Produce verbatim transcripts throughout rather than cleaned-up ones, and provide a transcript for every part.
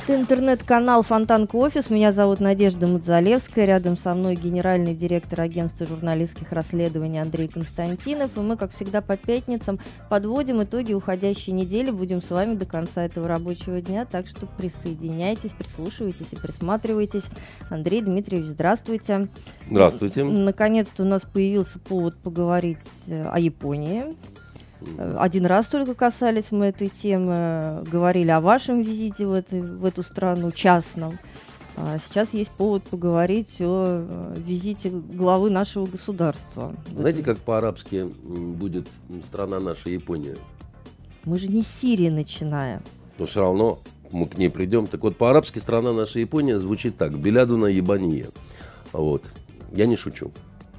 Это интернет-канал Фонтанка Офис. Меня зовут Надежда Мадзалевская. Рядом со мной генеральный директор агентства журналистских расследований Андрей Константинов. И мы, как всегда, по пятницам подводим итоги уходящей недели. Будем с вами до конца этого рабочего дня. Так что присоединяйтесь, прислушивайтесь и присматривайтесь. Андрей Дмитриевич, здравствуйте. Здравствуйте. Наконец-то у нас появился повод поговорить о Японии. Один раз только касались мы этой темы, говорили о вашем визите в, этой, в эту страну, частном. А сейчас есть повод поговорить о визите главы нашего государства. Знаете, как по-арабски будет страна наша Япония? Мы же не с Сирии начинаем. Но все равно мы к ней придем. Так вот, по-арабски страна наша Япония звучит так: Белядуна Ебания. Вот. Я не шучу.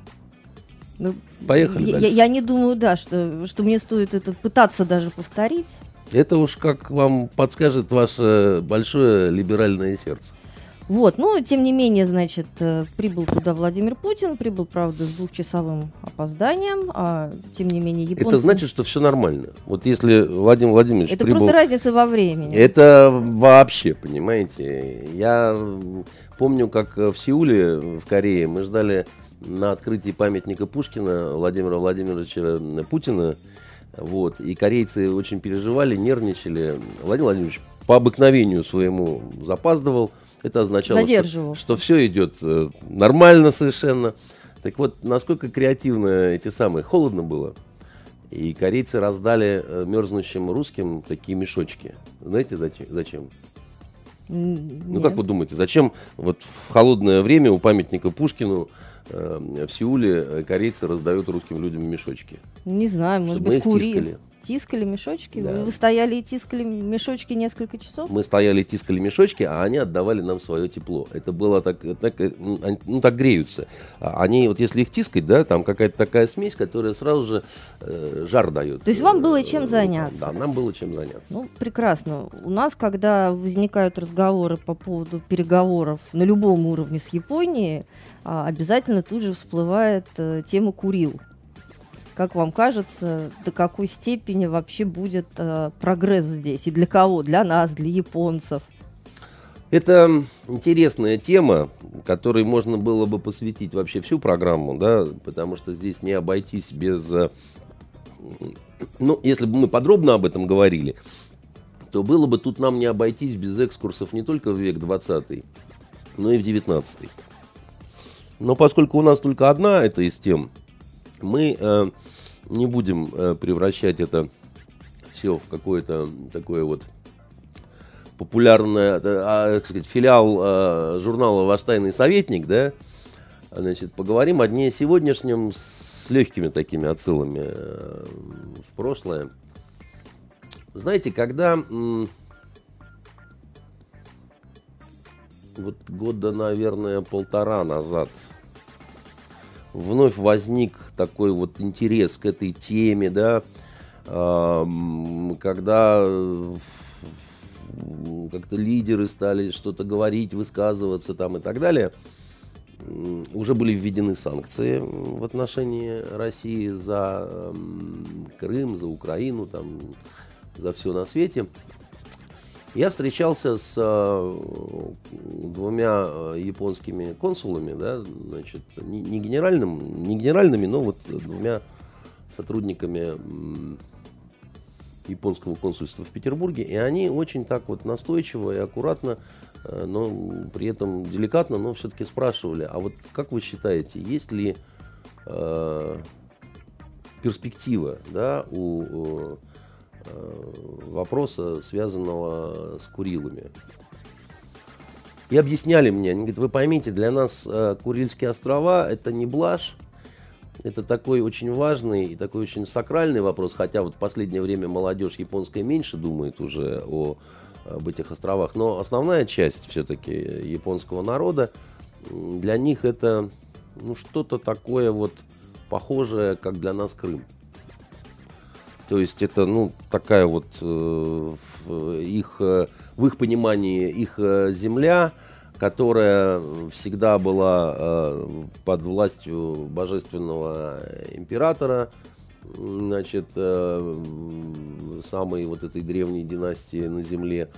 Ну, Поехали я, дальше. Я, я не думаю, да, что, что мне стоит это пытаться даже повторить. Это уж как вам подскажет ваше большое либеральное сердце. Вот, ну, тем не менее, значит, прибыл туда Владимир Путин, прибыл, правда, с двухчасовым опозданием, а тем не менее японцы... Это значит, что все нормально. Вот если Владимир Владимирович Это прибыл... просто разница во времени. Это вообще, понимаете, я помню, как в Сеуле, в Корее, мы ждали на открытии памятника Пушкина Владимира Владимировича Путина, вот, и корейцы очень переживали, нервничали. Владимир Владимирович по обыкновению своему запаздывал. Это означало, что, что все идет э, нормально совершенно. Так вот, насколько креативно эти самые... Холодно было. И корейцы раздали э, мерзнущим русским такие мешочки. Знаете, зачем? зачем? Нет. Ну, как вы думаете, зачем вот в холодное время у памятника Пушкину э, в Сеуле корейцы раздают русским людям мешочки? Не знаю, может Чтобы быть, курили. Тискали. Тискали мешочки? Да. Вы стояли и тискали мешочки несколько часов? Мы стояли и тискали мешочки, а они отдавали нам свое тепло. Это было так, так, ну, так греются. Они, вот если их тискать, да, там какая-то такая смесь, которая сразу же э, жар дает. То есть вам было чем заняться? Да, нам было чем заняться. Ну, прекрасно. У нас, когда возникают разговоры по поводу переговоров на любом уровне с Японией, обязательно тут же всплывает э, тема Курил. Как вам кажется, до какой степени вообще будет э, прогресс здесь? И для кого? Для нас, для японцев? Это интересная тема, которой можно было бы посвятить вообще всю программу, да, потому что здесь не обойтись без... Ну, если бы мы подробно об этом говорили, то было бы тут нам не обойтись без экскурсов не только в век двадцатый, но и в девятнадцатый. Но поскольку у нас только одна эта из тем, мы э, не будем э, превращать это все в какое-то такое вот популярное, а, так сказать, филиал э, журнала «Ваш тайный советник», да, значит, поговорим о дне сегодняшнем с легкими такими отсылами э, в прошлое. Знаете, когда м, вот года, наверное, полтора назад вновь возник такой вот интерес к этой теме, да, когда как-то лидеры стали что-то говорить, высказываться там и так далее. Уже были введены санкции в отношении России за Крым, за Украину, там, за все на свете. Я встречался с э, двумя японскими консулами, да, значит, не, не, генеральным, не генеральными, но вот двумя сотрудниками м, японского консульства в Петербурге, и они очень так вот настойчиво и аккуратно, э, но при этом деликатно, но все-таки спрашивали: а вот как вы считаете, есть ли э, перспектива, да, у вопроса, связанного с Курилами? И объясняли мне, они говорят: вы поймите, для нас э, Курильские острова — это не блажь, это такой очень важный и такой очень сакральный вопрос, хотя вот в последнее время молодежь японская меньше думает уже о, об этих островах, но основная часть все-таки японского народа, для них это, ну, что-то такое вот похожее, как для нас Крым. То есть это, ну, такая вот э, их, в их понимании их земля, которая всегда была э, под властью божественного императора, значит, э, самой вот этой древней династии на земле.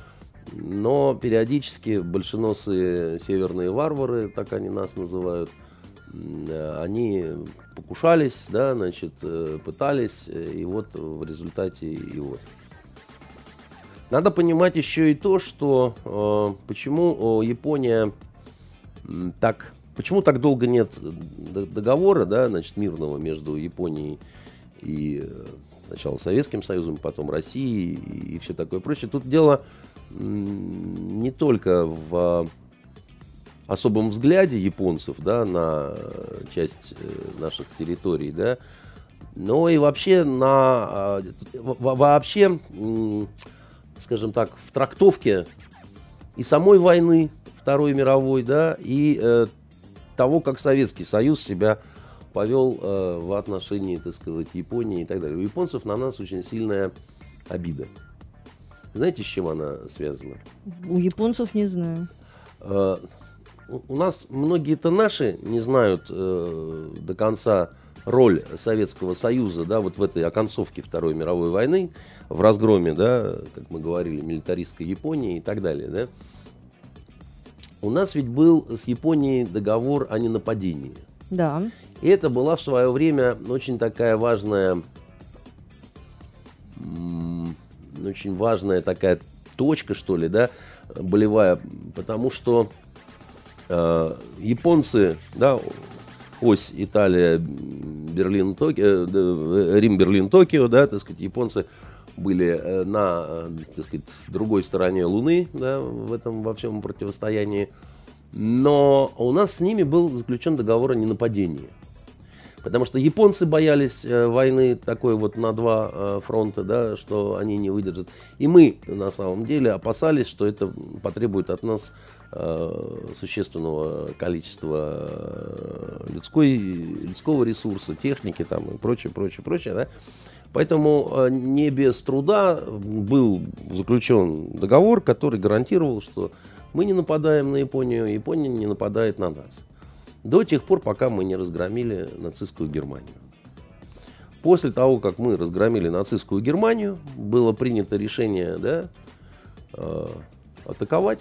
Но периодически большеносые северные варвары, так они нас называют, они покушались, да, значит, пытались, и вот в результате и вот. Надо понимать еще и то, что э, почему Япония так, почему так долго нет договора, да, значит, мирного между Японией и сначала Советским Союзом, потом Россией и, и все такое прочее. Тут дело не только в особом взгляде японцев, да, на часть наших территорий, да, но и вообще на вообще, скажем так, в трактовке и самой войны Второй мировой, да, и э, того, как Советский Союз себя повел э, в отношении, так сказать, Японии и так далее. У японцев на нас очень сильная обида. Знаете, с чем она связана? У японцев не знаю. Э, у нас многие-то наши не знают э, до конца роль Советского Союза, да, вот в этой оконцовке Второй мировой войны, в разгроме, да, как мы говорили, милитаристской Японии и так далее, да. У нас ведь был с Японией договор о ненападении. Да. И это была в свое время очень такая важная, очень важная такая точка, что ли, да, болевая, потому что э, японцы, да, ось Италия, Берлин, Токио, э, Рим, Берлин, Токио, да, так сказать, японцы были на, так сказать, другой стороне Луны, да, в этом во всем противостоянии. Но у нас с ними был заключен договор о ненападении. Потому что японцы боялись э, войны такой вот на два э, фронта, да, что они не выдержат. И мы на самом деле опасались, что это потребует от нас э, существенного количества э, людской, людского ресурса, техники там, и прочее, прочее, прочее. Да. Поэтому э, не без труда был заключен договор, который гарантировал, что мы не нападаем на Японию, Япония не нападает на нас. До тех пор, пока мы не разгромили нацистскую Германию. После того, как мы разгромили нацистскую Германию, было принято решение, да, э, атаковать.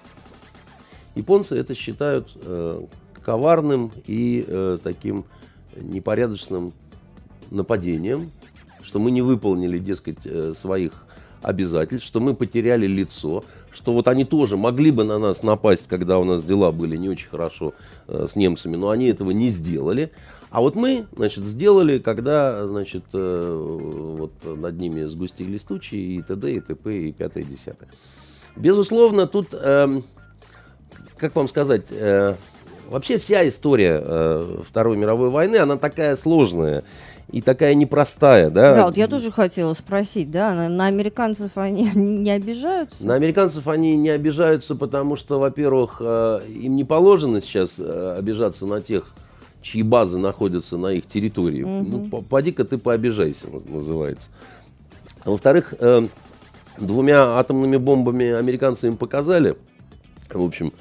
Японцы это считают э, коварным и э, таким непорядочным нападением, что мы не выполнили, дескать, э, своих обязательств, что мы потеряли лицо, что вот они тоже могли бы на нас напасть, когда у нас дела были не очень хорошо э, с немцами, но они этого не сделали. А вот мы, значит, сделали, когда, значит, э, вот над ними сгустились тучи и т.д. и т.п. и пятое, и десятое. Безусловно, тут, э, как вам сказать, э, вообще вся история э, Второй мировой войны, она такая сложная. И такая непростая, да? Да, вот я тоже хотела спросить, да, на, на американцев они не обижаются? На американцев они не обижаются, потому что, во-первых, э, им не положено сейчас э, обижаться на тех, чьи базы находятся на их территории. Угу. Ну, поди-ка ты пообижайся, называется. А во-вторых, э, двумя атомными бомбами американцы им показали, в общем,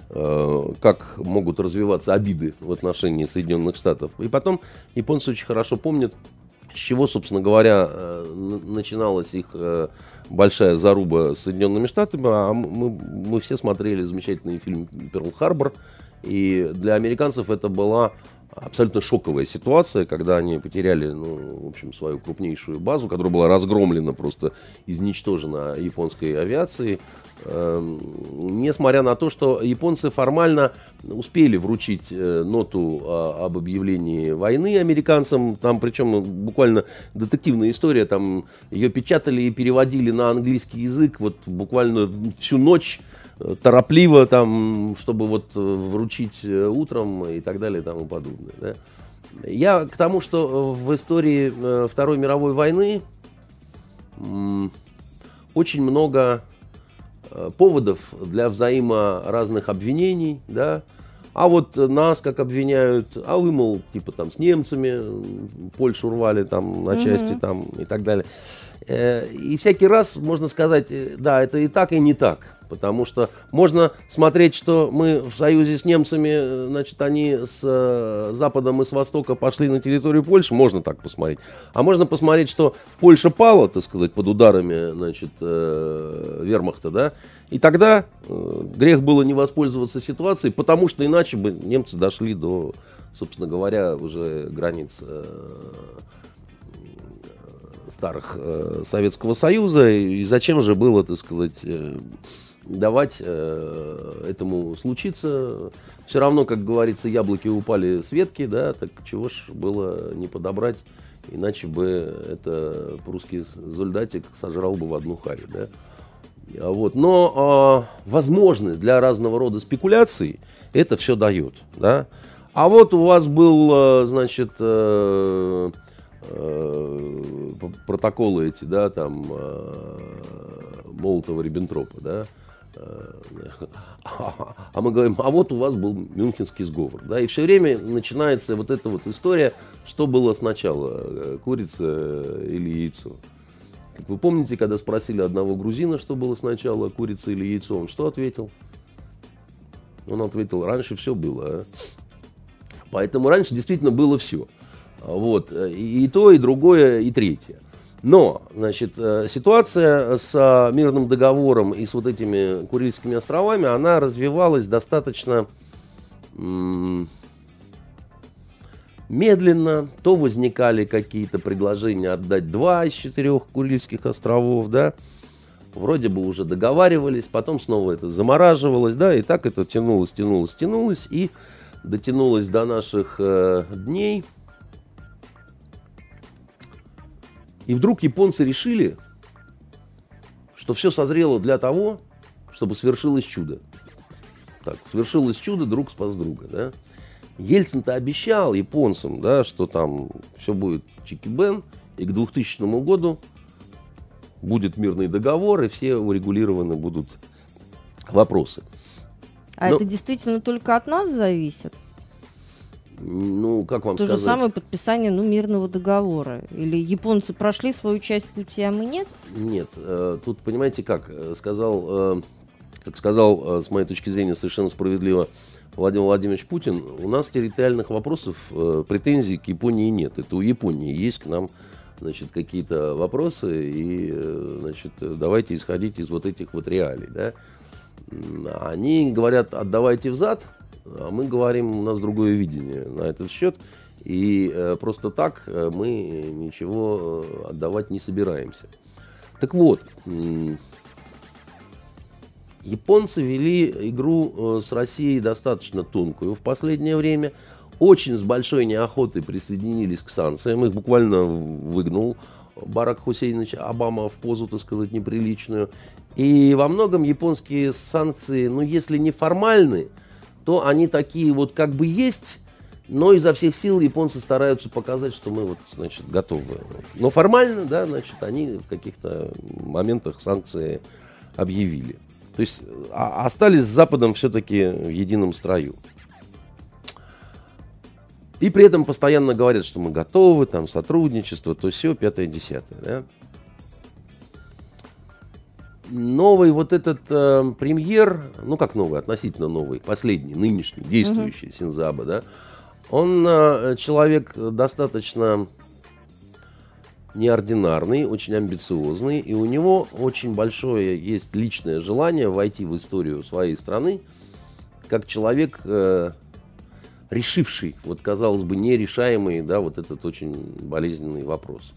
как могут развиваться обиды в отношении Соединенных Штатов. И потом японцы очень хорошо помнят, с чего, собственно говоря, начиналась их большая заруба с Соединенными Штатами. А мы, мы все смотрели замечательный фильм «Перл-Харбор». И для американцев это была абсолютно шоковая ситуация, когда они потеряли, ну, в общем, свою крупнейшую базу, которая была разгромлена, просто изничтожена японской авиацией. Несмотря на то, что японцы формально успели вручить ноту об объявлении войны американцам, там причем буквально детективная история, там ее печатали и переводили на английский язык вот буквально всю ночь, торопливо, там, чтобы вот вручить утром и так далее и тому подобное. Да. Я к тому, что в истории Второй мировой войны очень много поводов для взаиморазных обвинений, да, а вот нас как обвиняют, а вы, мол, типа там с немцами Польшу рвали там на части, mm-hmm. там и так далее. И всякий раз можно сказать, да, это и так, и не так. Потому что можно смотреть, что мы в союзе с немцами, значит, они с запада и с востока пошли на территорию Польши, можно так посмотреть. А можно посмотреть, что Польша пала, так сказать, под ударами, значит, вермахта, да, и тогда грех было не воспользоваться ситуацией, потому что иначе бы немцы дошли до, собственно говоря, уже границ старых Советского Союза, и зачем же было, так сказать, давать э, этому случиться. Все равно, как говорится, яблоки упали с ветки, да, так чего ж было не подобрать, иначе бы это прусский солдатик сожрал бы в одну харю, да. Вот. Но э, возможность для разного рода спекуляций это все дает, да. А вот у вас был, э, значит, э, э, протоколы эти, да, там э, Молотова-Риббентропа, да. А мы говорим, а вот у вас был Мюнхенский сговор, да, и все время начинается вот эта вот история, что было сначала, курица или яйцо. Как вы помните, когда спросили одного грузина, что было сначала, курица или яйцо, он что ответил? Он ответил, раньше все было. А? Поэтому раньше действительно было все. Вот, и, и то, и другое, и третье. Но, значит, ситуация с мирным договором и с вот этими Курильскими островами, она развивалась достаточно м- медленно. То возникали какие-то предложения отдать два из четырех Курильских островов, да. Вроде бы уже договаривались, потом снова это замораживалось, да, и так это тянулось, тянулось, тянулось, и дотянулось до наших э, дней. И вдруг японцы решили, что все созрело для того, чтобы свершилось чудо. Так, свершилось чудо, друг спас друга. Да? Ельцин-то обещал японцам, да, что там все будет чики-бен, и к двухтысячному году будет мирный договор, и все урегулированы будут вопросы. А Но... это действительно только от нас зависит? Ну, как вам То сказать? же самое подписание, ну, мирного договора. Или японцы прошли свою часть пути, а мы нет? Нет. Э, тут, понимаете, как сказал, э, как сказал, э, с моей точки зрения, совершенно справедливо Владимир Владимирович Путин, у нас территориальных вопросов, э, претензий к Японии нет. Это у Японии есть к нам, значит, какие-то вопросы, и, э, значит, давайте исходить из вот этих вот реалий, да. Они говорят, отдавайте взад. А мы говорим, у нас другое видение на этот счет, и э, просто так э, мы ничего э, отдавать не собираемся. Так вот, э, японцы вели игру э, с Россией достаточно тонкую в последнее время, очень с большой неохотой присоединились к санкциям, их буквально выгнал Барак Хусейнович Обама в позу, так сказать, неприличную. И во многом японские санкции, ну если не формальные, то они такие вот как бы есть, но изо всех сил японцы стараются показать, что мы вот, значит, готовы. Но формально, да, значит, они в каких-то моментах санкции объявили. То есть а, остались с Западом все-таки в едином строю. И при этом постоянно говорят, что мы готовы, там, сотрудничество, то все, пятое, десятое, да. Новый вот этот э, премьер, ну как новый, относительно новый, последний, нынешний, действующий uh-huh. Синдзо Абе, да, он э, человек достаточно неординарный, очень амбициозный, и у него очень большое есть личное желание войти в историю своей страны, как человек, э, решивший, вот казалось бы, нерешаемый, да, вот этот очень болезненный вопрос.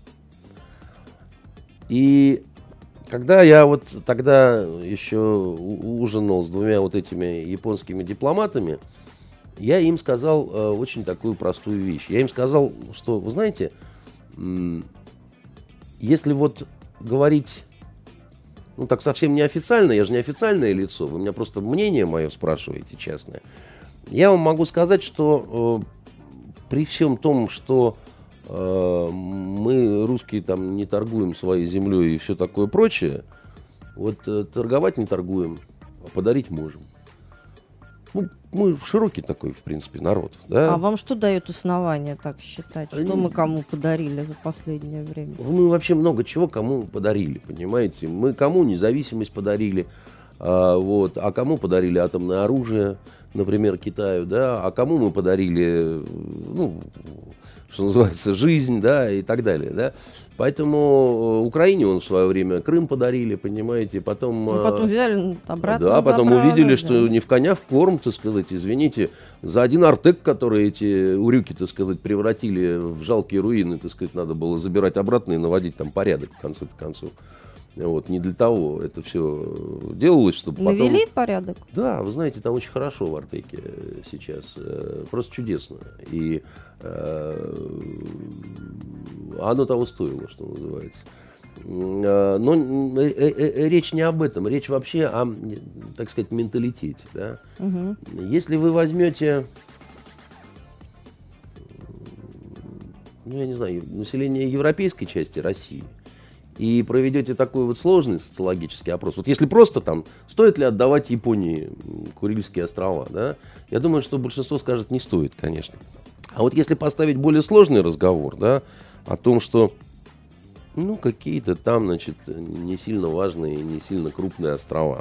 И когда я вот тогда еще ужинал с двумя вот этими японскими дипломатами, я им сказал э, очень такую простую вещь. Я им сказал, что, вы знаете, м- если вот говорить, ну так совсем неофициально, я же не официальное лицо, вы меня просто мнение мое спрашиваете, честное, я вам могу сказать, что э, при всем том, что мы, русские, там не торгуем своей землей и все такое прочее, вот торговать не торгуем, а подарить можем. ну, мы широкий такой, в принципе, народ. Да? А вам что дает основание так считать? Что Они... мы кому подарили за последнее время? Мы вообще много чего кому подарили, понимаете? Мы кому независимость подарили, а, вот, а кому подарили атомное оружие, например, Китаю, да, а кому мы подарили, ну, что называется, жизнь, да, и так далее, да. Поэтому Украине он в свое время Крым подарили, понимаете, потом... Ну, потом взяли обратно. Да, потом забрали, увидели, да. что не в коня в корм, так сказать, извините, за один Артек, который эти урюки, так сказать, превратили в жалкие руины, так сказать, надо было забирать обратно и наводить там порядок в конце концов. Вот, не для того это все делалось, чтобы потом... Навели порядок? Да, вы знаете, там очень хорошо в Артеке сейчас, просто чудесно. И э, оно того стоило, что называется. Но э, э, речь не об этом, речь вообще о, так сказать, менталитете. Да? Угу. Если вы возьмете, ну, я не знаю, население европейской части России, и проведете такой вот сложный социологический опрос. Вот если просто там, стоит ли отдавать Японии Курильские острова, да, я думаю, что большинство скажет, не стоит, конечно. А вот если поставить более сложный разговор, да, о том, что, ну, какие-то там, значит, не сильно важные, не сильно крупные острова,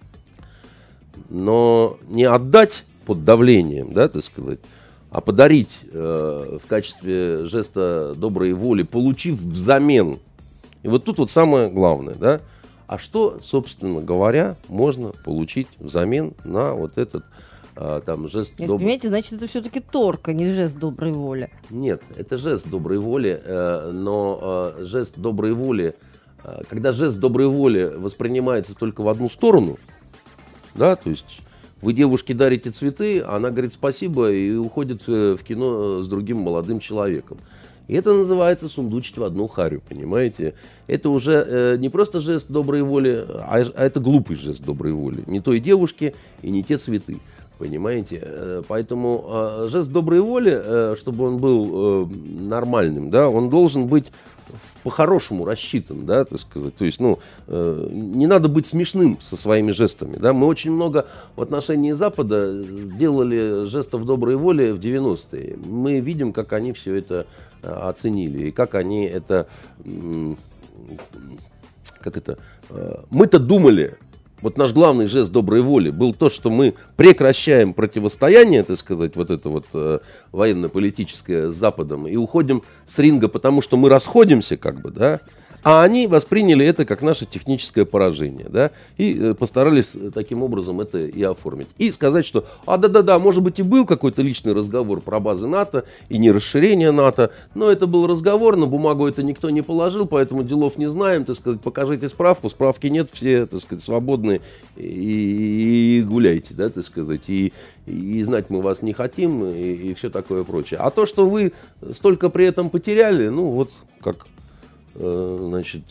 но не отдать под давлением, да, так сказать, а подарить э, в качестве жеста доброй воли, получив взамен. И вот тут вот самое главное, да, а что, собственно говоря, можно получить взамен на вот этот а, там жест Нет, доброй... Понимаете, значит, это все-таки торг, а не жест доброй воли. Нет, это жест доброй воли, э, но э, жест доброй воли, э, когда жест доброй воли воспринимается только в одну сторону, да, то есть вы девушке дарите цветы, она говорит спасибо и уходит в кино с другим молодым человеком. И это называется сундучить в одну харю, понимаете? Это уже э, не просто жест доброй воли, а, а это глупый жест доброй воли. Не той девушке и не те цветы, понимаете? Э, поэтому э, жест доброй воли, э, чтобы он был э, нормальным, да, он должен быть по-хорошему рассчитан, да, так сказать. То есть, ну, э, не надо быть смешным со своими жестами, да. Мы очень много в отношении Запада делали жестов доброй воли в девяностые. Мы видим, как они все это э, оценили и как они это, э, как это, э, мы-то думали. Вот наш главный жест доброй воли был то, что мы прекращаем противостояние, так сказать, вот это вот э, военно-политическое с Западом и уходим с ринга, потому что мы расходимся, как бы, да, а они восприняли это как наше техническое поражение, да, и э, постарались таким образом это и оформить. И сказать, что, а да-да-да, может быть и был какой-то личный разговор про базы НАТО и не расширение НАТО, но это был разговор, на бумагу это никто не положил, поэтому делов не знаем, так сказать, покажите справку, справки нет, все, так сказать, свободны и, и гуляйте, да, так сказать, и, и знать мы вас не хотим и, и все такое прочее. А то, что вы столько при этом потеряли, ну вот как... Значит,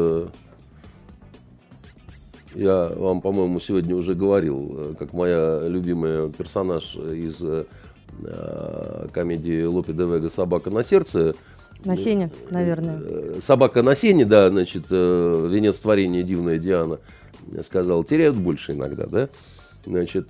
я вам, по-моему, сегодня уже говорил, как моя любимая персонаж из комедии Лопе де Вега «Собака на сердце». На сене, наверное. «Собака на сене», да, значит, венец творения дивная Диана сказал, теряют больше иногда, да. Значит,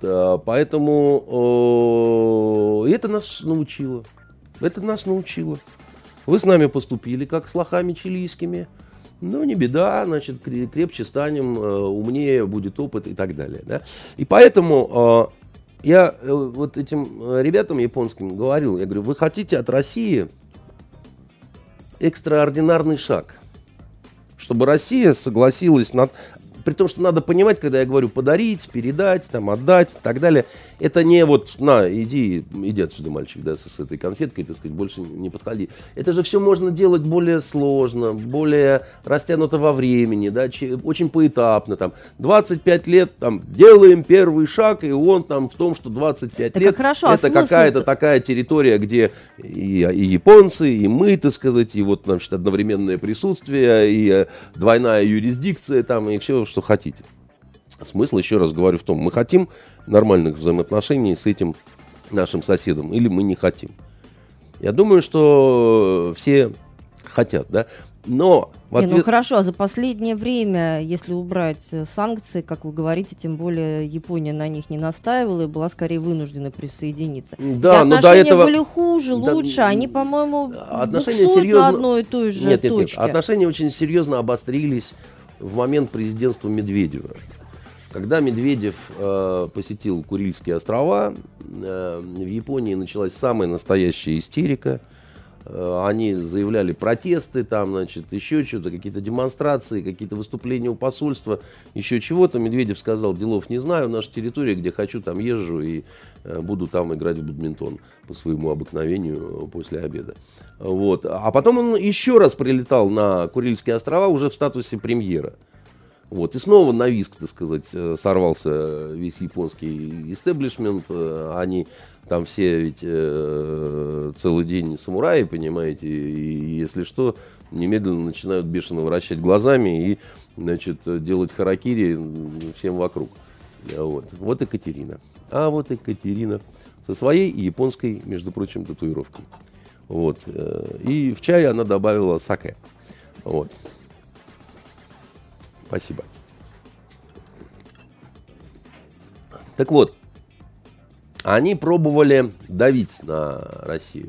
поэтому это нас научило. Это нас научило. Вы с нами поступили, как с лохами чилийскими. Ну, не беда, значит, крепче станем, умнее будет опыт и так далее. Да? И поэтому э, я э, вот этим ребятам японским говорил, я говорю, вы хотите от России экстраординарный шаг, чтобы Россия согласилась на... При том, что надо понимать, когда я говорю подарить, передать, там, отдать и так далее, это не вот, на, иди, иди отсюда, мальчик, да, с, с этой конфеткой, так сказать, больше не подходи. Это же все можно делать более сложно, более растянуто во времени, да, че, очень поэтапно, там, двадцать пять лет, там, делаем первый шаг, и он там в том, что двадцать пять так лет, хорошо, это а какая-то такая территория, где и, и японцы, и мы, так сказать, и вот, значит, одновременное присутствие, и двойная юрисдикция, там, и все, что хотите. Смысл, еще раз говорю, в том, мы хотим нормальных взаимоотношений с этим нашим соседом, или мы не хотим. Я думаю, что все хотят, да. Но в Не, ответ... ну хорошо, а за последнее время, если убрать э, санкции, как вы говорите, тем более Япония на них не настаивала и была скорее вынуждена присоединиться. Да, И но до отношения этого... были хуже, Да, лучше, они, по-моему, отношения буксуют серьезно... на одной и той же нет, нет, точке. Нет, отношения очень серьезно обострились в момент президентства Медведева. Когда Медведев э, посетил Курильские острова, э, в Японии началась самая настоящая истерика. Э, они заявляли протесты, там, значит, еще что-то, какие-то демонстрации, какие-то выступления у посольства, еще чего-то. Медведев сказал: делов не знаю, наша территория, где хочу, там езжу и э, буду там играть в бадминтон по своему обыкновению после обеда. Вот. А потом он еще раз прилетал на Курильские острова уже в статусе премьера. Вот. И снова на виск, так сказать, сорвался весь японский истеблишмент. Они там все ведь э, целый день самураи, понимаете, и если что, немедленно начинают бешено вращать глазами и, значит, делать харакири всем вокруг. Вот. Вот Екатерина. А вот Екатерина со своей японской, между прочим, татуировкой. Вот. И в чай она добавила саке. Вот. Спасибо. Так вот, они пробовали давить на Россию.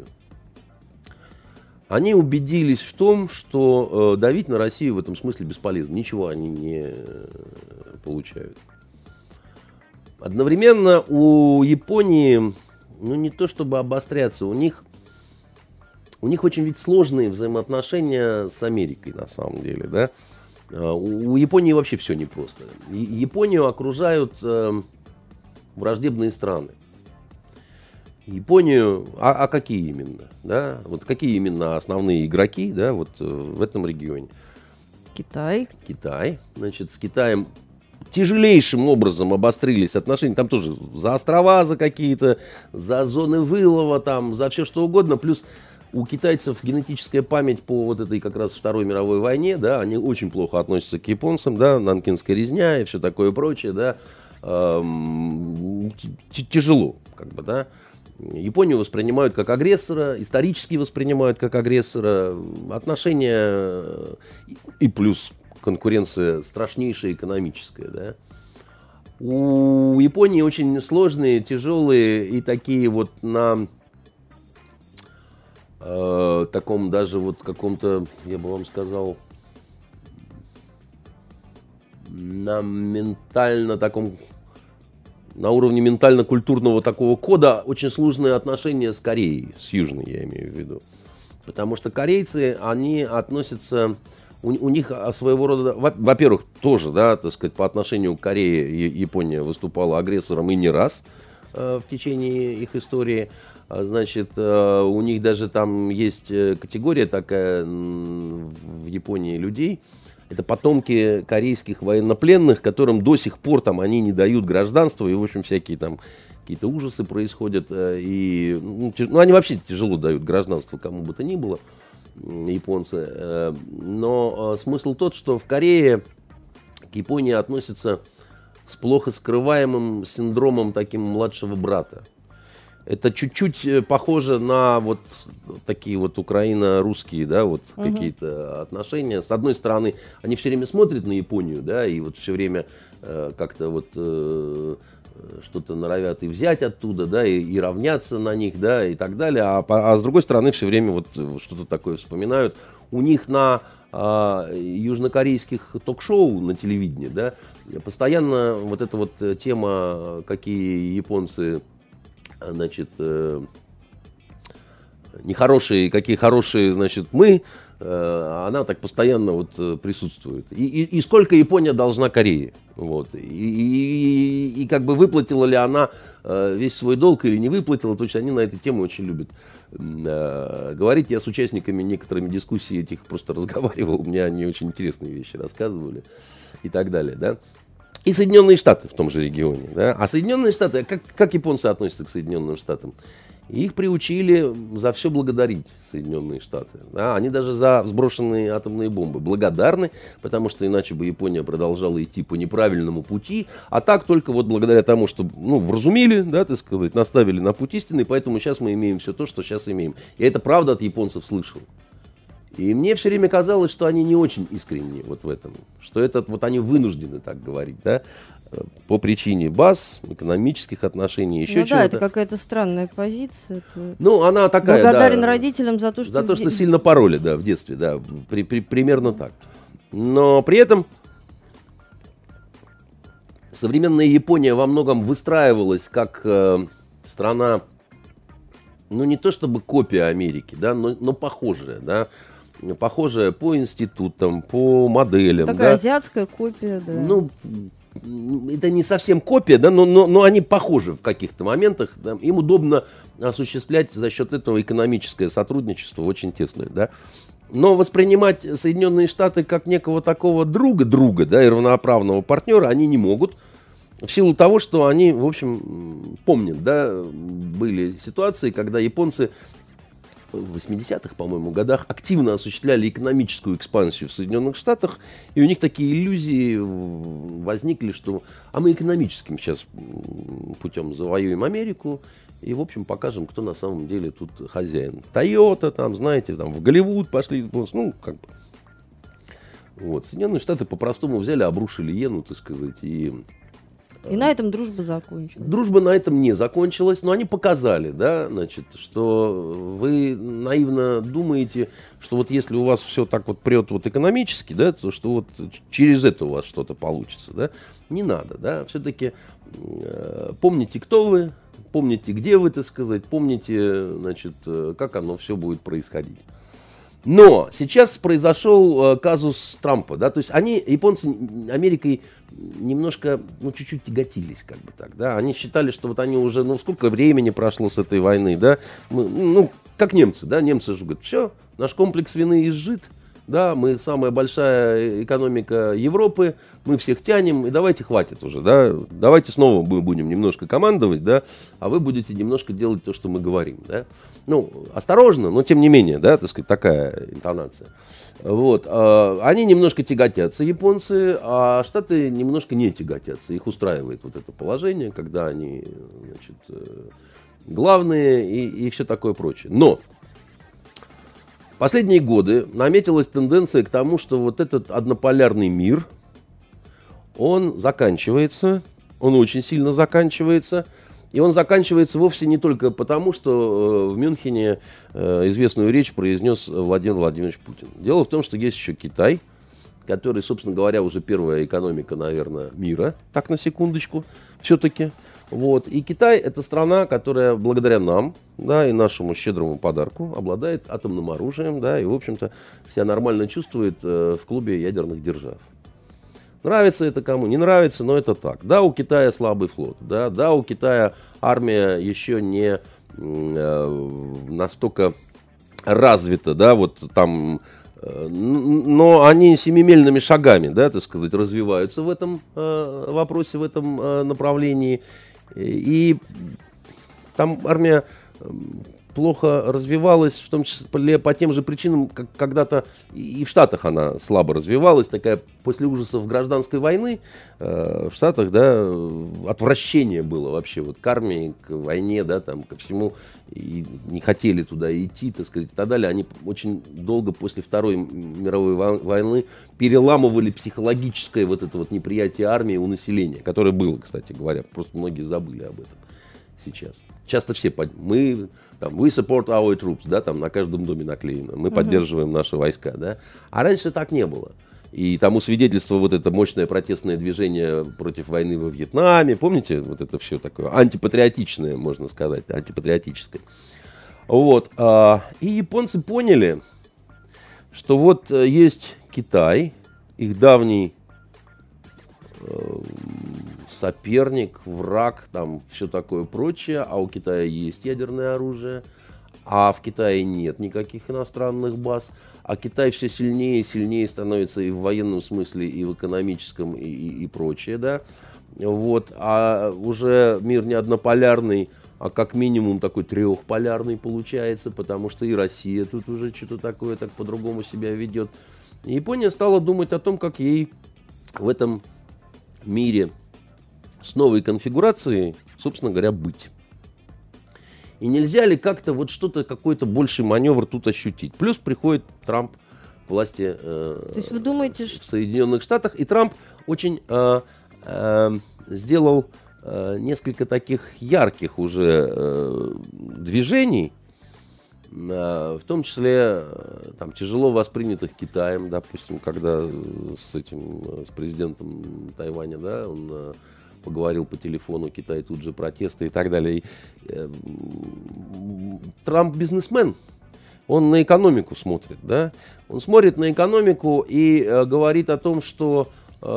Они убедились в том, что э, давить на Россию в этом смысле бесполезно. Ничего они не э, получают. Одновременно у Японии, ну не то чтобы обостряться, у них, у них очень ведь сложные взаимоотношения с Америкой на самом деле, да. У Японии вообще все непросто. Японию окружают э, враждебные страны. Японию, а, а какие именно? Да? Вот какие именно основные игроки, да, вот, э, в этом регионе? Китай. Китай. Значит, с Китаем тяжелейшим образом обострились отношения. Там тоже за острова, за какие-то, за зоны вылова, там, за все что угодно. Плюс у китайцев генетическая память по вот этой как раз Второй мировой войне, да, они очень плохо относятся к японцам, да, Нанкинская резня и все такое прочее, да, эм, тяжело, как бы, да. Японию воспринимают как агрессора, исторически воспринимают как агрессора, отношения и плюс конкуренция страшнейшая экономическая, да. У Японии очень сложные, тяжелые и такие вот на э, таком даже вот каком-то, я бы вам сказал, на ментально таком, на уровне ментально-культурного такого кода очень сложные отношения с Кореей, с Южной, я имею в виду. Потому что корейцы, они относятся, у, у них своего рода, во-первых, тоже, да, так сказать, по отношению к Корее Япония выступала агрессором и не раз э, в течение их истории. Значит, э, у них даже там есть категория такая в Японии людей. Это потомки корейских военнопленных, которым до сих пор там они не дают гражданства, и, в общем, всякие там какие-то ужасы происходят. И, ну, они вообще тяжело дают гражданство кому бы то ни было, японцы. Но смысл тот, что в Корее к Японии относятся с плохо скрываемым синдромом таким младшего брата. Это чуть-чуть похоже на вот такие вот украино-русские, да, вот uh-huh. какие-то отношения. С одной стороны, они все время смотрят на Японию, да, и вот все время э, как-то вот э, что-то норовят и взять оттуда, да, и, и равняться на них, да, и так далее. А, а с другой стороны, все время вот что-то такое вспоминают. У них на э, южнокорейских ток-шоу на телевидении, да, постоянно вот эта вот тема, какие японцы, значит, э, нехорошие, какие хорошие, значит, мы, э, она так постоянно вот присутствует. И, и, и сколько Япония должна Корее. Вот. И, и, и как бы выплатила ли она э, весь свой долг или не выплатила, то есть они на эту тему очень любят э, говорить. Я с участниками некоторыми дискуссий этих просто разговаривал, мне они очень интересные вещи рассказывали и так далее, да. И Соединенные Штаты в том же регионе. Да? А Соединенные Штаты, как, как японцы относятся к Соединенным Штатам? Их приучили за все благодарить Соединенные Штаты. Да? Они даже за сброшенные атомные бомбы благодарны, потому что иначе бы Япония продолжала идти по неправильному пути. А так только вот благодаря тому, что, ну, вразумили, да, так сказать, наставили на путь истины, поэтому сейчас мы имеем все то, что сейчас имеем. И это правда от японцев слышал. И мне все время казалось, что они не очень искренни вот в этом, что это вот они вынуждены так говорить, да, по причине баз, экономических отношений, еще ну, чего-то. Да, это какая-то странная позиция. Это... Ну, она такая, благодарен да, родителям за то, что... За то, что сильно пороли, да, в детстве, да, при, при, примерно так. Но при этом современная Япония во многом выстраивалась как э, страна, ну, не то чтобы копия Америки, да, но, но похожая, да. Похожая по институтам, по моделям. Такая да. азиатская копия, да. Ну, это не совсем копия, да, но, но, но они похожи в каких-то моментах. Да. Им удобно осуществлять за счет этого экономическое сотрудничество очень тесное. Да. Но воспринимать Соединенные Штаты как некого такого друга-друга, да, и равноправного партнера они не могут. В силу того, что они, в общем, помнят, да, были ситуации, когда японцы в восьмидесятых, по-моему, годах активно осуществляли экономическую экспансию в Соединенных Штатах, и у них такие иллюзии возникли, что а мы экономическим сейчас путем завоюем Америку и, в общем, покажем, кто на самом деле тут хозяин. Тойота, там, знаете, там в Голливуд пошли, ну, как бы. Вот. Соединенные Штаты по-простому взяли, обрушили иену, так сказать, и... И на этом дружба закончилась. Дружба на этом не закончилась, но они показали, да, значит, что вы наивно думаете, что вот если у вас все так вот прет вот экономически, да, то что вот через это у вас что-то получится, да. Не надо, да, все-таки э, помните, кто вы, помните, где вы, так сказать, помните, значит, как оно все будет происходить. Но сейчас произошел э, казус Трампа, да, то есть они, японцы, Америкой немножко, ну, чуть-чуть тяготились, как бы так, да, они считали, что вот они уже, ну, сколько времени прошло с этой войны, да, мы, ну, как немцы, да, немцы же говорят, все, наш комплекс вины изжит, да, мы самая большая экономика Европы, мы всех тянем, и давайте хватит уже, да, давайте снова мы будем немножко командовать, да, а вы будете немножко делать то, что мы говорим, да. Ну, осторожно, но тем не менее, да, так сказать, такая интонация. Вот, э, они немножко тяготятся, японцы, а Штаты немножко не тяготятся. Их устраивает вот это положение, когда они, значит, э, главные и, и все такое прочее. Но в последние годы наметилась тенденция к тому, что вот этот однополярный мир, он заканчивается, он очень сильно заканчивается. И он заканчивается вовсе не только потому, что э, в Мюнхене э, известную речь произнес Владимир Владимирович Путин. Дело в том, что есть еще Китай, который, собственно говоря, уже первая экономика, наверное, мира, так на секундочку, все-таки. Вот. И Китай — это страна, которая благодаря нам, да, и нашему щедрому подарку обладает атомным оружием, да, и, в общем-то, себя нормально чувствует э, в клубе ядерных держав. Нравится это кому, не нравится, но это так. Да, у Китая слабый флот, да, да, у Китая армия еще не э, настолько развита, да, вот там, э, но они семимильными шагами, да, так сказать, развиваются в этом э, вопросе, в этом э, направлении. И там армия плохо развивалась, в том числе по тем же причинам, как когда-то и в Штатах она слабо развивалась, такая после ужасов гражданской войны э, в Штатах, да, отвращение было вообще вот к армии, к войне, да, там, ко всему, и не хотели туда идти, так сказать, и так далее. Они очень долго после Второй мировой войны переламывали психологическое вот это вот неприятие армии у населения, которое было, кстати говоря, просто многие забыли об этом сейчас. Часто все, мы, там, we support our troops, да, там на каждом доме наклеено, мы uh-huh. поддерживаем наши войска, да, а раньше так не было. И тому свидетельство вот это мощное протестное движение против войны во Вьетнаме, помните, вот это все такое антипатриотичное, можно сказать, антипатриотическое. Вот, и японцы поняли, что вот есть Китай, их давний соперник, враг, там все такое прочее, а у Китая есть ядерное оружие, а в Китае нет никаких иностранных баз, а Китай все сильнее и сильнее становится и в военном смысле, и в экономическом, и, и, и прочее, да, вот, а уже мир не однополярный, а как минимум такой трехполярный получается, потому что и Россия тут уже что-то такое так по-другому себя ведет. И Япония стала думать о том, как ей в этом мире с новой конфигурацией, собственно говоря, быть. И нельзя ли как-то вот что-то, какой-то больший маневр тут ощутить. Плюс приходит Трамп власти э, То есть вы думаете, в что... Соединенных Штатах. И Трамп очень э, э, сделал э, несколько таких ярких уже э, движений, в том числе там, тяжело воспринятых Китаем, допустим, когда с этим, с президентом Тайваня, да, он поговорил по телефону, Китай тут же протесты и так далее. И, э, Трамп бизнесмен, он на экономику смотрит, да, он смотрит на экономику и э, говорит о том, что э,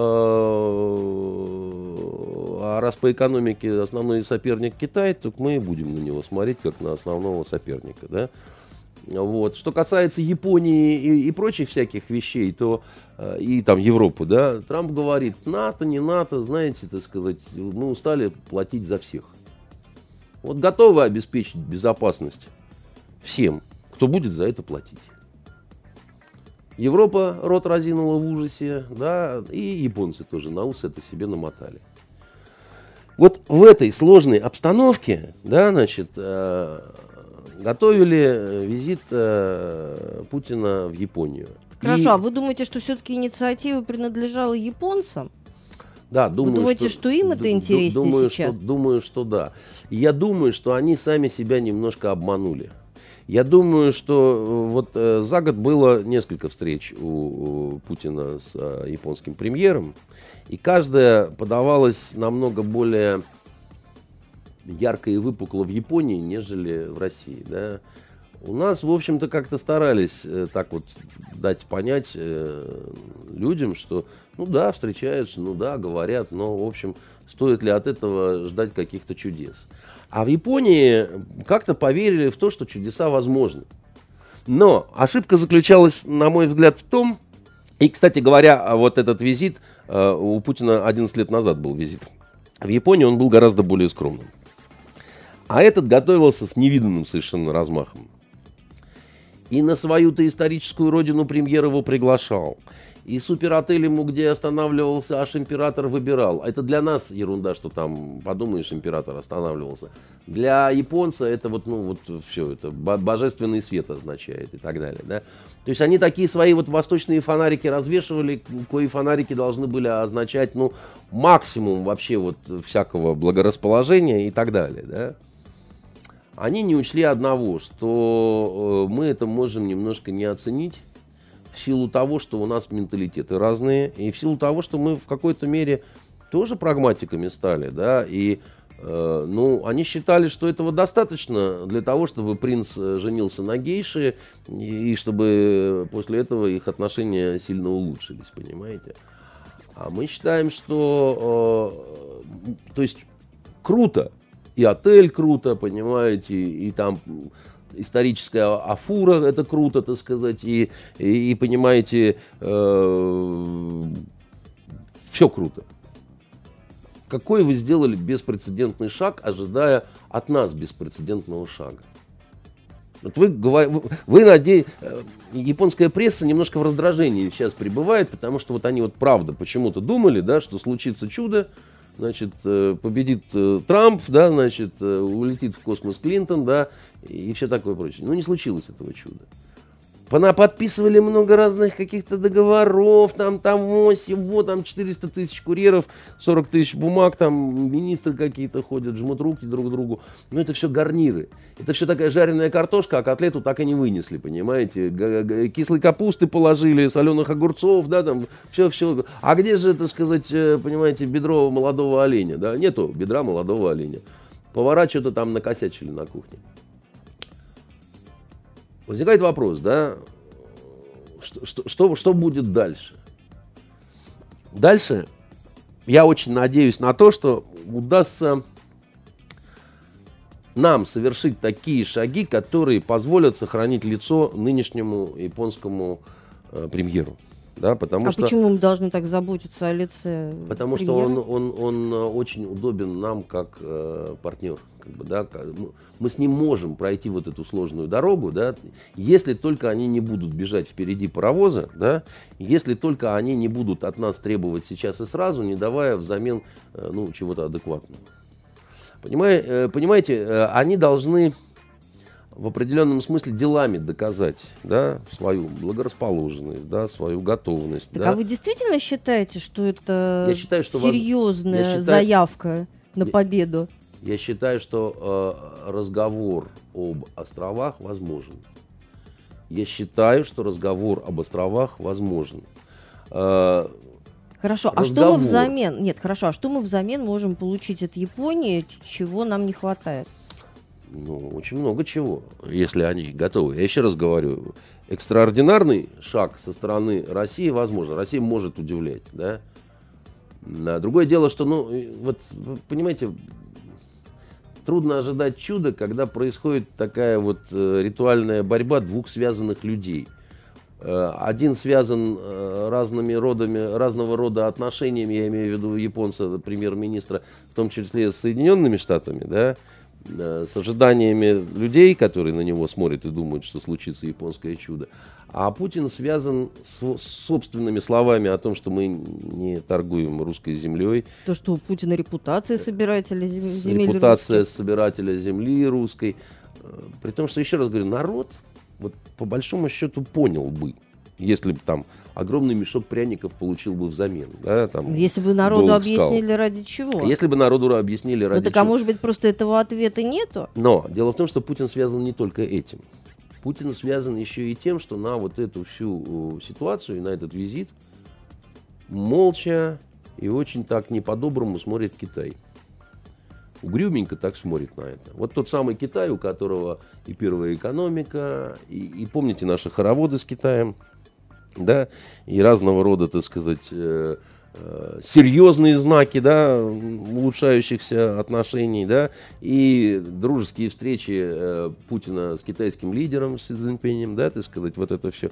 а раз по экономике основной соперник Китай, то мы будем на него смотреть как на основного соперника, да. Вот. Что касается Японии и, и прочих всяких вещей, то э, и там Европы, да, Трамп говорит, НАТО, не НАТО, знаете, так сказать, мы устали платить за всех. Вот готовы обеспечить безопасность всем, кто будет за это платить. Европа рот разинула в ужасе, да, и японцы тоже на ус это себе намотали. Вот в этой сложной обстановке, да, значит, э, готовили визит э, Путина в Японию. Хорошо, И, а вы думаете, что все-таки инициатива принадлежала японцам? да, думаю, вы думаете, что, что им это интереснее думаю, сейчас? Что, думаю, что да. И я думаю, что они сами себя немножко обманули. Я думаю, что вот э, за год было несколько встреч у, у Путина с э, японским премьером, и каждая подавалась намного более ярко и выпукло в Японии, нежели в России. Да. У нас, в общем-то, как-то старались э, так вот дать понять э, людям, что, ну да, встречаются, ну да, говорят, но, в общем, стоит ли от этого ждать каких-то чудес. А в Японии как-то поверили в то, что чудеса возможны. Но ошибка заключалась, на мой взгляд, в том, и, кстати говоря, вот этот визит, э, у Путина одиннадцать лет назад был визит в Японию, он был гораздо более скромным. А этот готовился с невиданным совершенно размахом. И на свою-то историческую родину премьер его приглашал. И суперотель ему, где останавливался, аж император выбирал. Это для нас ерунда, что там, подумаешь, император останавливался. Для японца это вот, ну, вот все, это божественный свет означает и так далее. Да? То есть они такие свои вот восточные фонарики развешивали, кои фонарики должны были означать, ну, максимум вообще вот всякого благорасположения и так далее, да? Они не учли одного, что мы это можем немножко не оценить в силу того, что у нас менталитеты разные, и в силу того, что мы в какой-то мере тоже прагматиками стали, да, и э, ну, они считали, что этого достаточно для того, чтобы принц женился на гейше, и, и чтобы после этого их отношения сильно улучшились, понимаете? А мы считаем, что, э, то есть, круто, и отель круто, понимаете, и там историческая афура, это круто, так сказать, и, и, и понимаете, э, все круто. Какой вы сделали беспрецедентный шаг, ожидая от нас беспрецедентного шага? Вот вы, вы, вы надеетесь, японская пресса немножко в раздражении сейчас пребывает, потому что вот они вот правда почему-то думали, да, что случится чудо, значит, победит Трамп, да, значит, улетит в космос Клинтон, да, и все такое прочее. Ну, не случилось этого чуда. Понаподписывали много разных каких-то договоров, там, там, ось, вот, там, четыреста тысяч курьеров, сорок тысяч бумаг, там, министры какие-то ходят, жмут руки друг другу. Но это все гарниры. Это все такая жареная картошка, а котлету так и не вынесли, понимаете. Кислой капусты положили, соленых огурцов, да, там, все-все. А где же, так сказать, понимаете, бедро молодого оленя, да? Нету бедра молодого оленя. Повара что-то там накосячили на кухне. Возникает вопрос, да, что, что, что, что будет дальше? Дальше я очень надеюсь на то, что удастся нам совершить такие шаги, которые позволят сохранить лицо нынешнему японскому э, премьеру. Да, потому а что, почему мы должны так заботиться о лице Потому премьера? что он, он, он очень удобен нам как э, партнер. Как бы, да, мы с ним можем пройти вот эту сложную дорогу, да, если только они не будут бежать впереди паровоза, да, если только они не будут от нас требовать сейчас и сразу, не давая взамен э, ну, чего-то адекватного. Понимаете, э, понимаете, э, они должны в определенном смысле делами доказать, да, свою благорасположенность, да, свою готовность. Так да. а вы действительно считаете, что это я считаю, что серьезная воз... я считаю... заявка на я... победу? Я считаю, что э, разговор об островах возможен. Я считаю, что разговор об островах возможен. Э, Хорошо, разговор... а что мы взамен? Нет, хорошо, а что мы взамен можем получить от Японии, чего нам не хватает? Ну, очень много чего, если они готовы. Я еще раз говорю, экстраординарный шаг со стороны России возможен. Россия может удивлять, да. Другое дело, что, ну, вот, понимаете, трудно ожидать чуда, когда происходит такая вот э, ритуальная борьба двух связанных людей. Э, один связан э, разными родами, разного рода отношениями, я имею в виду японца, премьер-министра, в том числе с Соединенными Штатами, да, э, с ожиданиями людей, которые на него смотрят и думают, что случится японское чудо. А Путин связан с, с собственными словами о том, что мы не торгуем русской землей. То, что у Путина репутация собирателя зем... земель Репутация русских. собирателя земли русской. При том, что, еще раз говорю, народ, вот, по большому счету, понял бы, если бы там огромный мешок пряников получил бы взамен. Да, там, если бы народу объяснили, скал. Ради чего. Если бы народу объяснили, ради ну, так, чего. А может быть, просто этого ответа нету? Но дело в том, что Путин связан не только этим. Путин связан еще и тем, что на вот эту всю ситуацию, на этот визит молча и очень так не по-доброму смотрит Китай. Угрюменько так смотрит на это. Вот тот самый Китай, у которого и первая экономика, и, и помните наши хороводы с Китаем, да, и разного рода, так сказать, э, э, серьезные знаки, да, улучшающихся отношений, да, и дружеские встречи э, Путина с китайским лидером Си Цзиньпинем, да, так сказать, вот это все.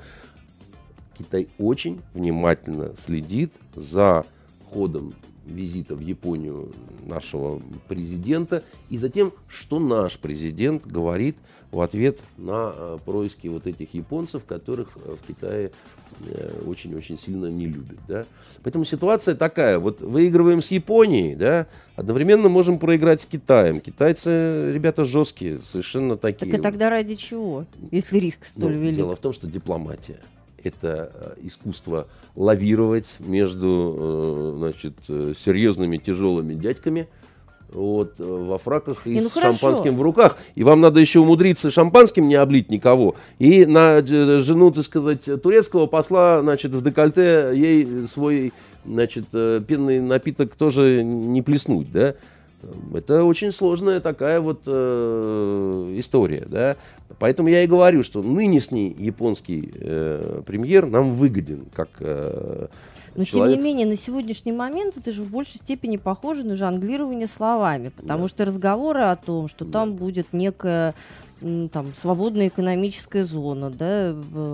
Китай очень внимательно следит за ходом визита в Японию нашего президента и за тем, что наш президент говорит в ответ на э, происки вот этих японцев, которых э, в Китае э, очень-очень сильно не любят. Да? Поэтому ситуация такая. Вот выигрываем с Японией, да, одновременно можем проиграть с Китаем. Китайцы, ребята, жесткие, совершенно такие. Так и тогда ради чего, если риск столь ну, велик? Дело в том, что дипломатия — это искусство лавировать между, значит, серьезными тяжелыми дядьками вот, во фраках и, и ну, с хорошо. Шампанским в руках. И вам надо еще умудриться шампанским не облить никого. И на жену, так сказать, турецкого посла, значит, в декольте ей свой, значит, пенный напиток тоже не плеснуть, да. Это очень сложная такая вот э, история, да. Поэтому я и говорю, что нынешний японский э, премьер нам выгоден как э, Но человек. Тем не менее, на сегодняшний момент это же в большей степени похоже на жонглирование словами, потому да. что разговоры о том, что да. там будет некая там, свободная экономическая зона, да,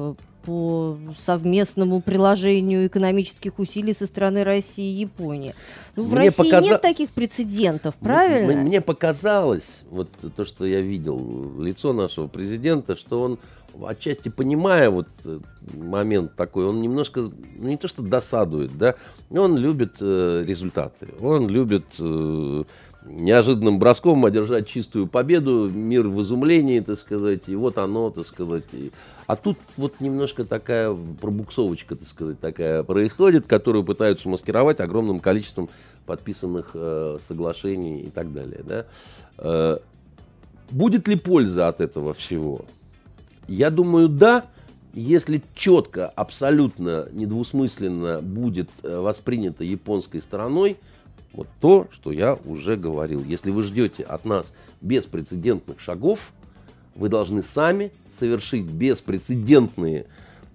по совместному приложению экономических усилий со стороны России и Японии. Ну, в мне России показа... нет таких прецедентов, правильно? Мне, мне показалось, вот то, что я видел, лицо нашего президента, что он, отчасти понимая вот момент такой, он немножко, ну не то что досадует, да, он любит э, результаты, он любит э, неожиданным броском одержать чистую победу, мир в изумлении, так сказать, и вот оно, так сказать. И... А тут вот немножко такая пробуксовочка, так сказать, такая происходит, которую пытаются маскировать огромным количеством подписанных э, соглашений и так далее. Да? Э, будет ли польза от этого всего? Я думаю, да, если четко, абсолютно недвусмысленно будет воспринято японской стороной, вот то, что я уже говорил. Если вы ждете от нас беспрецедентных шагов, вы должны сами совершить беспрецедентные,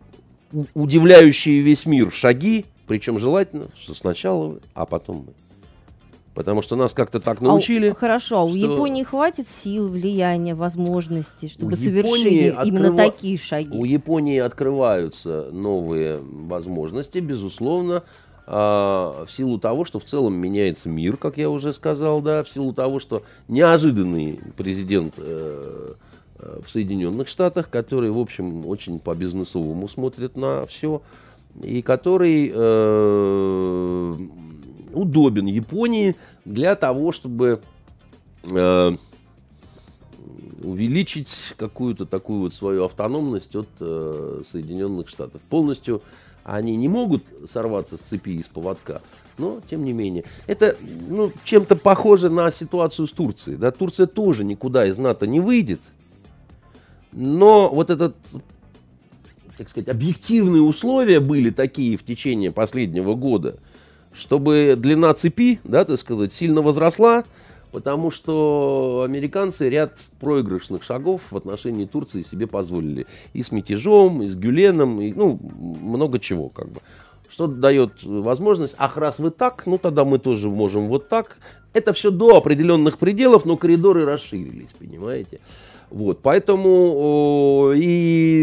удивляющие весь мир шаги, причем желательно, что сначала вы, а потом мы. Потому что нас как-то так научили. А, хорошо, а у что... Японии хватит сил, влияния, возможностей, чтобы совершить открыва... именно такие шаги? У Японии открываются новые возможности, безусловно, в силу того, что в целом меняется мир, как я уже сказал, да, в силу того, что неожиданный президент э, в Соединенных Штатах, который, в общем, очень по-бизнесовому смотрит на все, и который э, удобен Японии для того, чтобы э, увеличить какую-то такую вот свою автономность от э, Соединенных Штатов. Полностью они не могут сорваться с цепи и с поводка, но тем не менее. Это ну, чем-то похоже на ситуацию с Турцией. Да? Турция тоже никуда из НАТО не выйдет, но вот этот, так сказать, объективные условия были такие в течение последнего года, чтобы длина цепи, да, так сказать, сильно возросла, потому что американцы ряд проигрышных шагов в отношении Турции себе позволили. И с мятежом, и с Гюленом, и ну, много чего как бы. Что дает возможность, ах, раз вы так, ну тогда мы тоже можем вот так. Это все до определенных пределов, но коридоры расширились, понимаете. Вот, поэтому о, и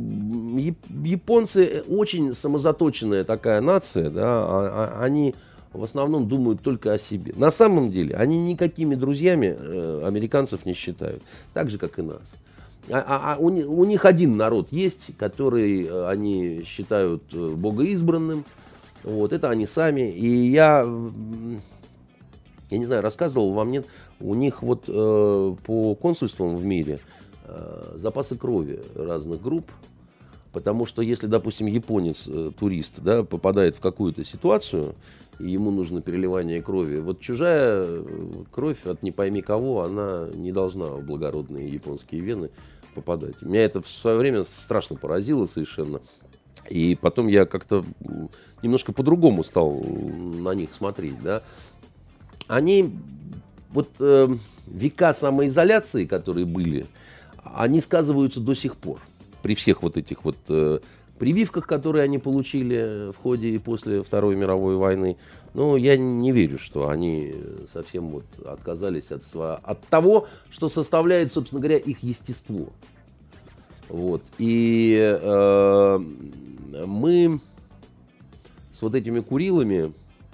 японцы очень самозаточенная такая нация, да, а, а, они в основном думают только о себе. На самом деле они никакими друзьями э, американцев не считают, так же как и нас. А, а, а у, у них один народ есть, который э, они считают э, богоизбранным. Вот, это они сами. И я, я не знаю, рассказывал вам, нет, у них вот э, по консульствам в мире э, запасы крови разных групп. Потому что если, допустим, японец, э, турист, да, попадает в какую-то ситуацию, и ему нужно переливание крови, вот чужая кровь от не пойми кого, она не должна в благородные японские вены попадать. Меня это в свое время страшно поразило совершенно. И потом я как-то немножко по-другому стал на них смотреть. Да. Они, вот э, века самоизоляции, которые были, они сказываются до сих пор. При всех вот этих вот э, прививках, которые они получили в ходе и после Второй мировой войны. Но я не верю, что они совсем вот отказались от, сво... от того, что составляет, собственно говоря, их естество. Вот. И э, мы с вот этими Курилами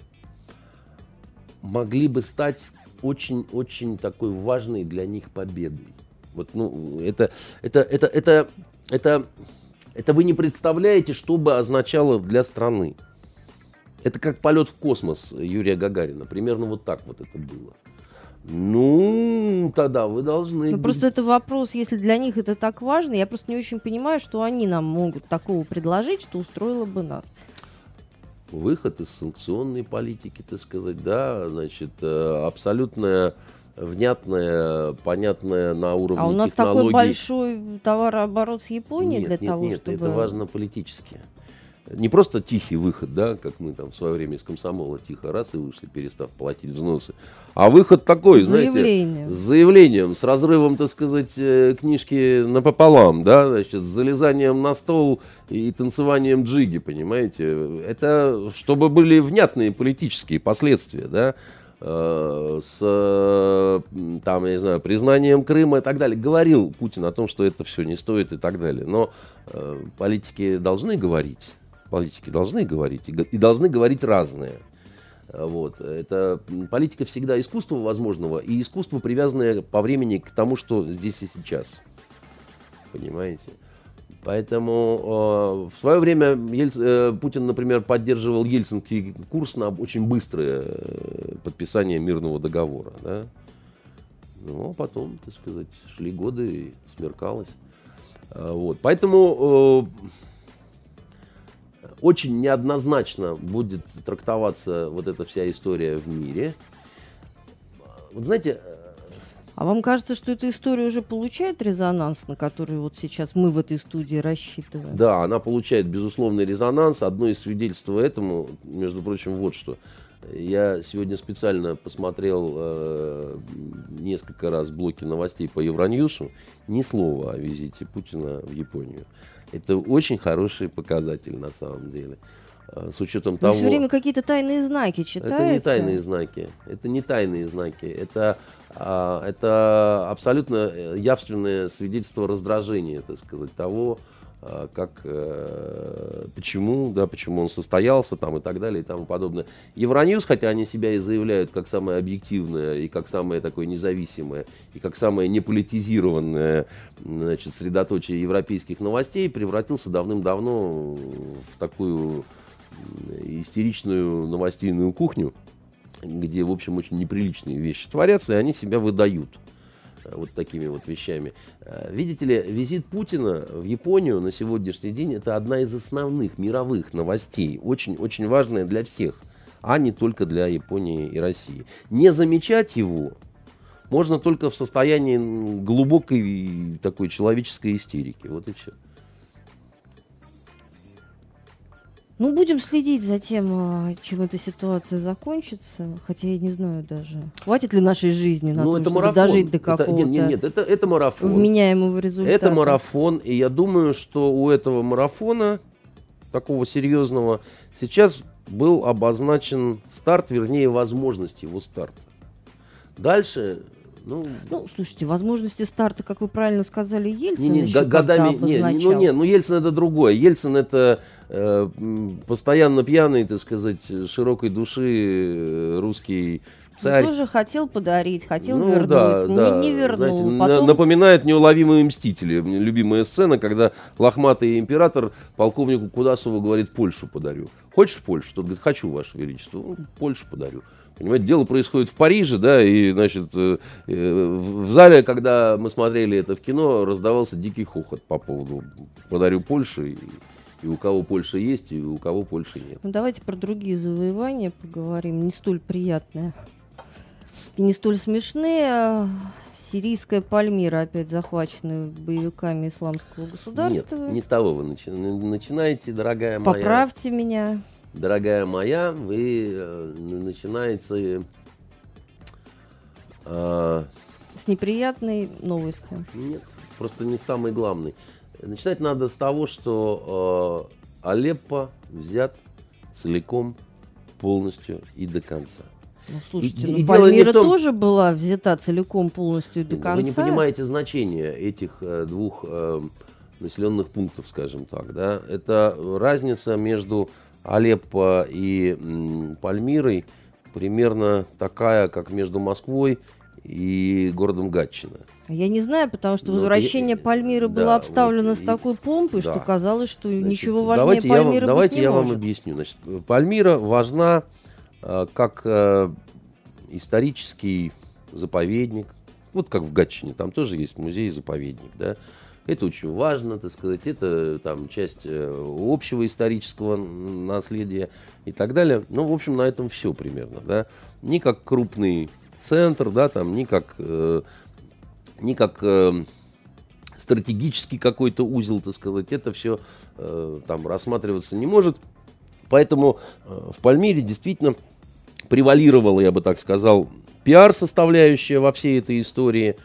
могли бы стать очень-очень такой важной для них победой. Вот, ну, это, это, это, это, это, это вы не представляете, что бы означало для страны. Это как полет в космос Юрия Гагарина. Примерно вот так вот это было. Ну, тогда вы должны... Ну, просто это вопрос, если для них это так важно, я просто не очень понимаю, что они нам могут такого предложить, что устроило бы нас. Выход из санкционной политики, так сказать, да, значит, абсолютная... внятная, понятная на уровне технологий. А у нас технологий. Такой большой товарооборот с Японией нет, для нет, того, нет, чтобы... это важно политически. Не просто тихий выход, да, как мы там в свое время из комсомола тихо раз и вышли, перестав платить взносы. А выход такой, заявление. знаете, с заявлением, с разрывом, так сказать, книжки напополам, да, значит, с залезанием на стол и танцеванием джиги, понимаете. Это чтобы были внятные политические последствия, да, с там, я не знаю, признанием Крыма и так далее. Говорил Путин о том, что это все не стоит и так далее. Но э, политики должны говорить, политики должны говорить и, и должны говорить разное. Вот. Это, политика всегда искусство возможного и искусство, привязанное по времени к тому, что здесь и сейчас. Понимаете? Поэтому э, в свое время Ельц, э, Путин, например, поддерживал ельцинский курс на очень быстрое э, подписание мирного договора. Да? Ну, а потом, так сказать, шли годы и смеркалось. А, вот. Поэтому э, очень неоднозначно будет трактоваться вот эта вся история в мире. Вот знаете... А вам кажется, что эта история уже получает резонанс, на который вот сейчас мы в этой студии рассчитываем? Да, она получает безусловный резонанс. Одно из свидетельств этому, между прочим, вот что. Я сегодня специально посмотрел э, несколько раз блоки новостей по Евроньюсу. Ни слова о визите Путина в Японию. Это очень хороший показатель на самом деле. С учетом того... все время какие-то тайные знаки читаются. Это не тайные знаки. Это не тайные знаки. Это, а, это абсолютно явственное свидетельство раздражения, так сказать, того, а, как, а, почему, да, почему он состоялся там, и так далее и тому подобное. Евроньюс, хотя они себя и заявляют как самое объективное, и как самое такое независимое, и как самое неполитизированное, значит, средоточие европейских новостей, превратился давным-давно в такую... истеричную новостейную кухню, где, в общем, очень неприличные вещи творятся, и они себя выдают. вот такими вот вещами. Видите ли, визит Путина в Японию на сегодняшний день это одна из основных мировых новостей, очень-очень важная для всех, а не только для Японии и России. Не замечать его можно только в состоянии глубокой такой человеческой истерики. Вот и все. Ну, будем следить за тем, чем эта ситуация закончится. Хотя я не знаю даже, хватит ли нашей жизни на ну, том, это чтобы марафон. дожить до какого-то это, нет, нет, это, это марафон. вменяемого результата. Это марафон, и я думаю, что у этого марафона, такого серьезного, сейчас был обозначен старт, вернее, возможность его старта. Дальше... Ну, ну, слушайте, возможности старта, как вы правильно сказали, Ельцин не, не, еще годами, не, ну, не, ну, Ельцин это другое. Ельцин это э, постоянно пьяный, так сказать, широкой души русский царь. Он тоже хотел подарить, хотел ну, вернуть, да, не, да, не вернул. Знаете, Потом... Напоминает «Неуловимые мстители». Любимая сцена, когда лохматый император полковнику Кудасову говорит: Польшу подарю. Хочешь Польшу? Тот говорит: хочу, Ваше Величество. Ну, Польшу подарю. Понимаете, дело происходит в Париже, да, и, значит, э, э, в зале, когда мы смотрели это в кино, раздавался дикий хохот по поводу «подарю Польше», и, и у кого Польша есть, и у кого Польши нет. Ну, давайте про другие завоевания поговорим, не столь приятные и не столь смешные. Сирийская Пальмира опять захвачена боевиками исламского государства. Нет, не с того вы начи- начинаете, дорогая моя. Поправьте меня. Дорогая моя, вы э, начинаете... Э, с неприятной новостью. Нет, просто не самый главный. Начинать надо с того, что э, Алеппо взят целиком, полностью и до конца. Ну, слушайте, и, ну, и Пальмира том... тоже была взята целиком, полностью и до конца. Вы не понимаете значения этих э, двух э, населенных пунктов, скажем так. Да? Это разница между Алеппо и м, Пальмирой примерно такая, как между Москвой и городом Гатчина. Я не знаю, потому что Но возвращение я, Пальмиры да, было обставлено вот, с такой помпой, да. что казалось, что Значит, ничего важнее давайте Пальмиры я вам, быть давайте не я может. вам объясню. Значит, Пальмира важна э, как э, исторический заповедник. Вот как в Гатчине, там тоже есть музей-заповедник, да. Это очень важно, так сказать, это там часть э, общего исторического наследия и так далее. Ну, в общем, на этом все примерно, да. Не как крупный центр, да, там, не как, э, не как э, стратегический какой-то узел, так сказать, это все э, там рассматриваться не может. Поэтому э, в Пальмире действительно превалировала, я бы так сказал, пиар-составляющая во всей этой истории,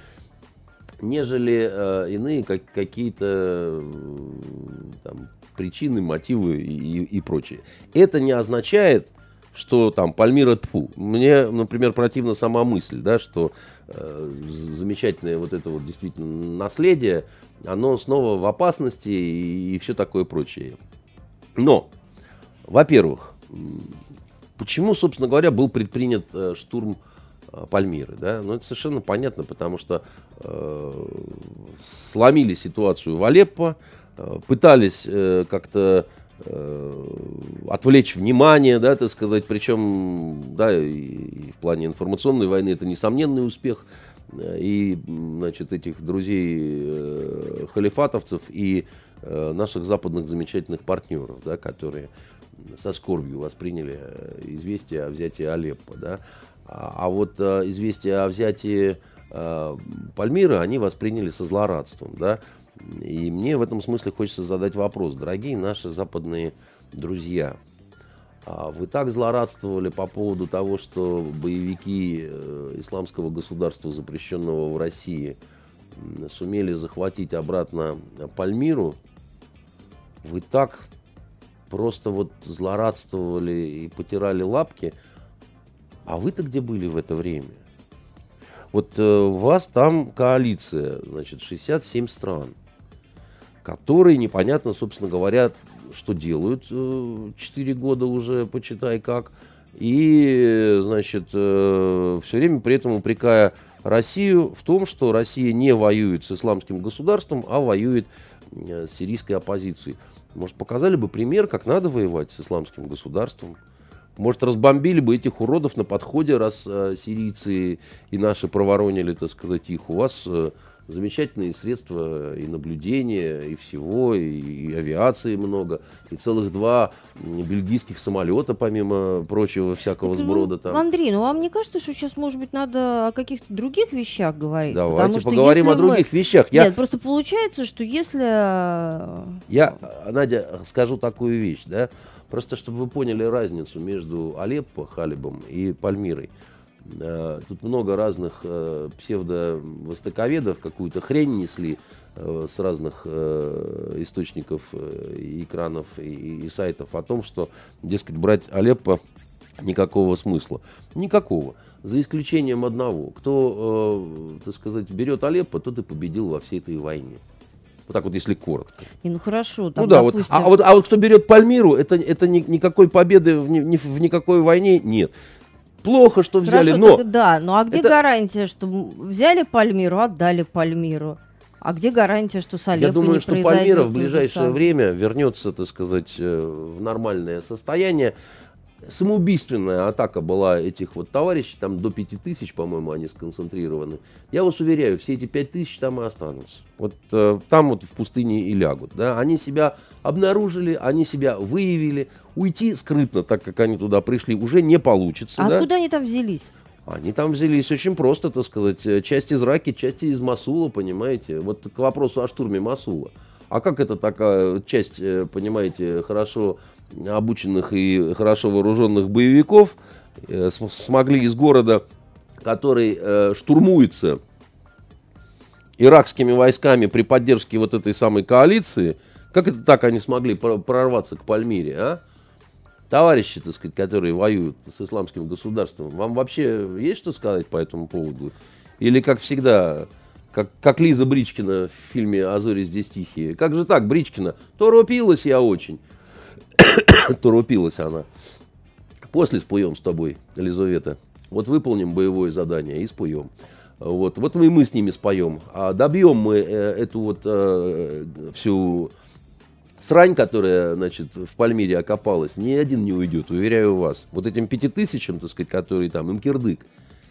нежели э, иные как, какие-то э, там, причины, мотивы и, и прочее. Это не означает, что там Пальмира тьфу. Мне, например, противна сама мысль, да, что э, замечательное вот это вот действительно наследие, оно снова в опасности и, и все такое прочее. Но, во-первых, почему, собственно говоря, был предпринят э, штурм Пальмиры, да? Ну, это совершенно понятно, потому что э, сломили ситуацию в Алеппо, э, пытались э, как-то э, отвлечь внимание, да, так сказать, причем, да, и, и в плане информационной войны это несомненный успех и, значит, этих друзей э, халифатовцев и э, наших западных замечательных партнеров, да, которые со скорбью восприняли известие о взятии Алеппо, да. А вот э, известия о взятии э, Пальмиры они восприняли со злорадством, да. И мне в этом смысле хочется задать вопрос. Дорогие наши западные друзья, а вы так злорадствовали по поводу того, что боевики э, исламского государства, запрещенного в России, э, сумели захватить обратно Пальмиру? Вы так просто вот злорадствовали и потирали лапки? А вы-то где были в это время? Вот э, у вас там коалиция, значит, шестьдесят семь стран, которые непонятно, собственно говоря, что делают э, четыре года уже, почитай как, и, значит, э, все время при этом упрекая Россию в том, что Россия не воюет с исламским государством, а воюет э, с сирийской оппозицией. Может, показали бы пример, как надо воевать с исламским государством? Может, разбомбили бы этих уродов на подходе, раз э, сирийцы и наши проворонили, так сказать, их. У вас э, замечательные средства и наблюдения, и всего, и, и авиации много, и целых два бельгийских самолета, помимо прочего, всякого Так, сброда ну, там. Андрей, ну вам не кажется, что сейчас, может быть, надо о каких-то других вещах говорить? Давайте Потому поговорим что о других мы... вещах. Я, Нет, просто получается, что если... я, Надя, скажу такую вещь, да, просто чтобы вы поняли разницу между Алеппо, Халебом и Пальмирой. Тут много разных э, псевдовостоковедов какую-то хрень несли э, с разных э, источников, э, и экранов и, и сайтов о том, что, дескать, брать Алеппо никакого смысла. Никакого. За исключением одного. Кто, э, так сказать, берет Алеппо, тот и победил во всей этой войне. Вот так вот, если коротко. Не, ну хорошо, там, ну да, допустим... вот, а, вот, а вот кто берет Пальмиру, это, это ни, никакой победы в, ни, в никакой войне нет. Плохо, что взяли, Хорошо, но... так, да, ну а где это... гарантия, что взяли Пальмиру, отдали Пальмиру? А где гарантия, что с Алеппо Я думаю, не что Пальмира в то же ближайшее самое? время вернется, так сказать, э, в нормальное состояние. Самоубийственная атака была этих вот товарищей, там до пяти тысяч, по-моему, они сконцентрированы. Я вас уверяю, все эти пять тысяч там и останутся. Вот э, там вот в пустыне и лягут. Да? Они себя обнаружили, они себя выявили. Уйти скрытно, так как они туда пришли, уже не получится. А да? откуда они там взялись? Они там взялись очень просто, так сказать. Часть из Раки, часть из Мосула, понимаете. Вот к вопросу о штурме Мосула. А как это такая часть, понимаете, хорошо обученных и хорошо вооруженных боевиков э, смогли из города, который э, штурмуется иракскими войсками при поддержке вот этой самой коалиции, как это так они смогли прорваться к Пальмире, а? Товарищи, так сказать, которые воюют с исламским государством, вам вообще есть что сказать по этому поводу? Или, как всегда, как, как Лиза Бричкина в фильме «А зори здесь тихие». Как же так, Бричкина? Торопилась я очень. Торопилась она. После споем с тобой, Лизавета. Вот выполним боевое задание и споем. Вот, вот мы, мы с ними споем. А добьем мы э, эту вот э, всю срань, которая, значит, в Пальмире окопалась, ни один не уйдет, уверяю вас. Вот этим пяти тысячам, так сказать, которые там, им кирдык.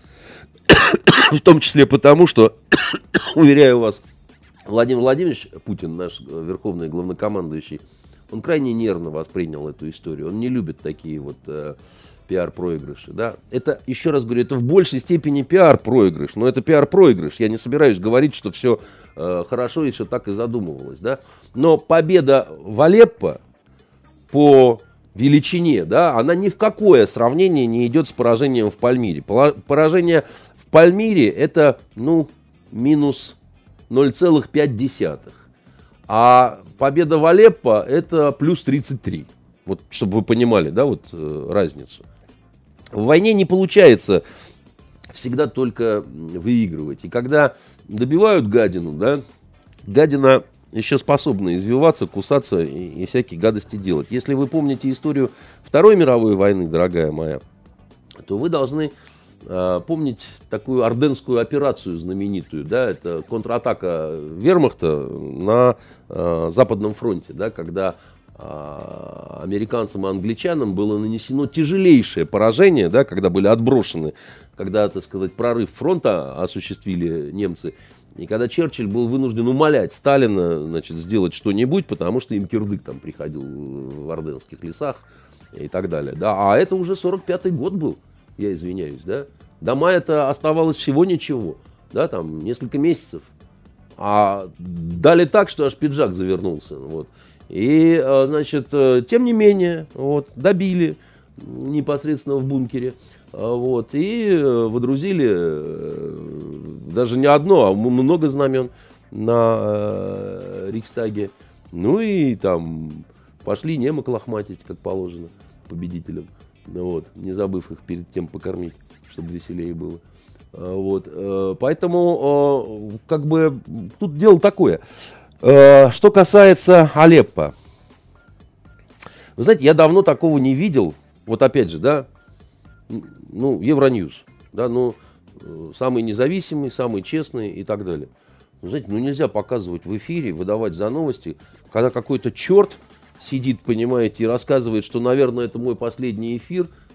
В том числе потому, что, уверяю вас, Владимир Владимирович Путин, наш верховный главнокомандующий, он крайне нервно воспринял эту историю. Он не любит такие вот э, пиар-проигрыши. Да? Это, еще раз говорю, это в большей степени пиар-проигрыш. Но это пиар-проигрыш. Я не собираюсь говорить, что все э, хорошо и все так и задумывалось. Да? Но победа в Алеппо по величине, да, она ни в какое сравнение не идет с поражением в Пальмире. Поражение в Пальмире это, ну, минус ноль целых пять десятых. А победа в Алеппо это плюс тридцать три. Вот, чтобы вы понимали, да, вот э, разницу. В войне не получается всегда только выигрывать. И когда добивают гадину, да, гадина еще способна извиваться, кусаться и, и всякие гадости делать. Если вы помните историю Второй мировой войны, дорогая моя, то вы должны э, помнить такую Орденскую операцию знаменитую. Да, это контратака вермахта на э, Западном фронте, да, когда э, американцам и англичанам было нанесено тяжелейшее поражение, да, когда были отброшены, когда, так сказать, прорыв фронта осуществили немцы. И когда Черчилль был вынужден умолять Сталина, значит, сделать что-нибудь, потому что им кирдык там приходил в Орденских лесах и так далее. Да. А это уже сорок пятый год был, я извиняюсь. Да. До мая-то оставалось всего ничего, да, там несколько месяцев. А дали так, что аж пиджак завернулся. Вот. И, значит, тем не менее, вот, добили непосредственно в бункере. Вот, и водрузили даже не одно, а много знамен на э, Рейхстаге. Ну и там пошли немок лохматить, как положено, победителям. Вот, не забыв их перед тем покормить, чтобы веселее было. Вот, э, поэтому, э, как бы, тут дело такое. Э, что касается Алеппо. Вы знаете, я давно такого не видел. Вот опять же, да, ну, Евроньюз, да, ну, самый независимый, самый честный и так далее. Ну, знаете, ну нельзя показывать в эфире, выдавать за новости, когда какой-то черт сидит, понимаете, и рассказывает, что, наверное, это мой последний эфир,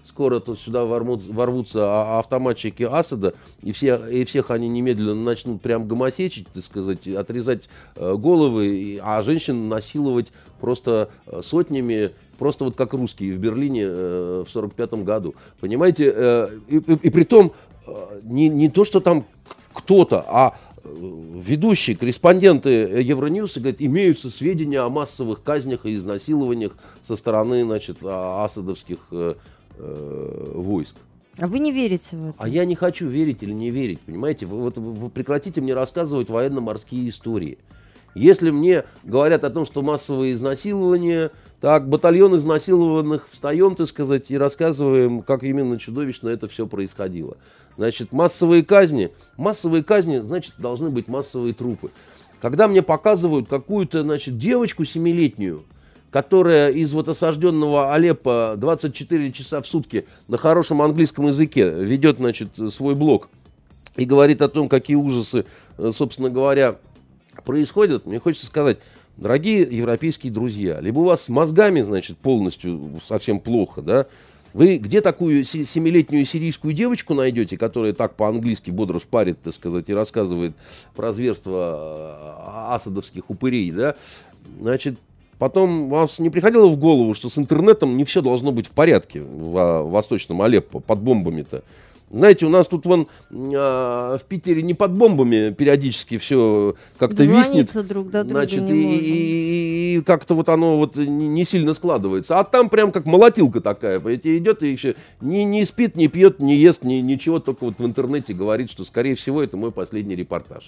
скоро -то сюда ворвут, ворвутся автоматчики Асада, и, все, и всех они немедленно начнут прям гомосечить, так сказать, отрезать головы, а женщин насиловать просто сотнями, просто вот как русские в Берлине в сорок пятом году. Понимаете, и, и, и при том не, не то, что там кто-то, а ведущие, корреспонденты Евроньюса говорят, имеются сведения о массовых казнях и изнасилованиях со стороны, значит, асадовских э, э, войск. А вы не верите в это? А я не хочу верить или не верить, понимаете? Вы, вот, вы прекратите мне рассказывать военно-морские истории. Если мне говорят о том, что массовые изнасилования, так, батальон изнасилованных, встаем, так сказать, и рассказываем, как именно чудовищно это все происходило. Значит, массовые казни, массовые казни, значит, должны быть массовые трупы. Когда мне показывают какую-то, значит, девочку семилетнюю, которая из вот осажденного Алеппо двадцать четыре часа в сутки на хорошем английском языке ведет, значит, свой блог и говорит о том, какие ужасы, собственно говоря, происходят, мне хочется сказать, дорогие европейские друзья, либо у вас с мозгами, значит, полностью совсем плохо, да, вы где такую семилетнюю сирийскую девочку найдете, которая так по-английски бодро шпарит, так сказать, и рассказывает про зверство асадовских упырей, да, значит, потом вас не приходило в голову, что с интернетом не все должно быть в порядке в Восточном Алеппо под бомбами-то. Знаете, у нас тут вон а, в Питере не под бомбами периодически все как-то виснет. Друг до друга значит, не и, и, и как-то вот оно вот не, не сильно складывается. А там прям как молотилка такая, понимаете, идет и еще не, не спит, не пьет, не ест, ни, ничего, только вот в интернете говорит, что, скорее всего, это мой последний репортаж.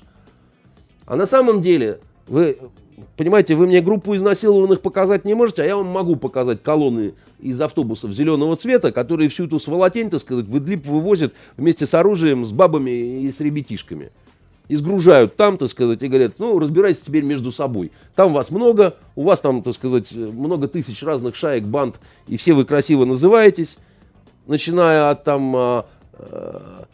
А на самом деле, вы... Понимаете, вы мне группу изнасилованных показать не можете, а я вам могу показать колонны из автобусов зеленого цвета, которые всю эту сволотень, так сказать, в Идлиб вывозят вместе с оружием, с бабами и с ребятишками. И сгружают там, так сказать, и говорят, ну, разбирайтесь теперь между собой. Там вас много, у вас там, так сказать, много тысяч разных шаек, банд, и все вы красиво называетесь, начиная от там... А, а,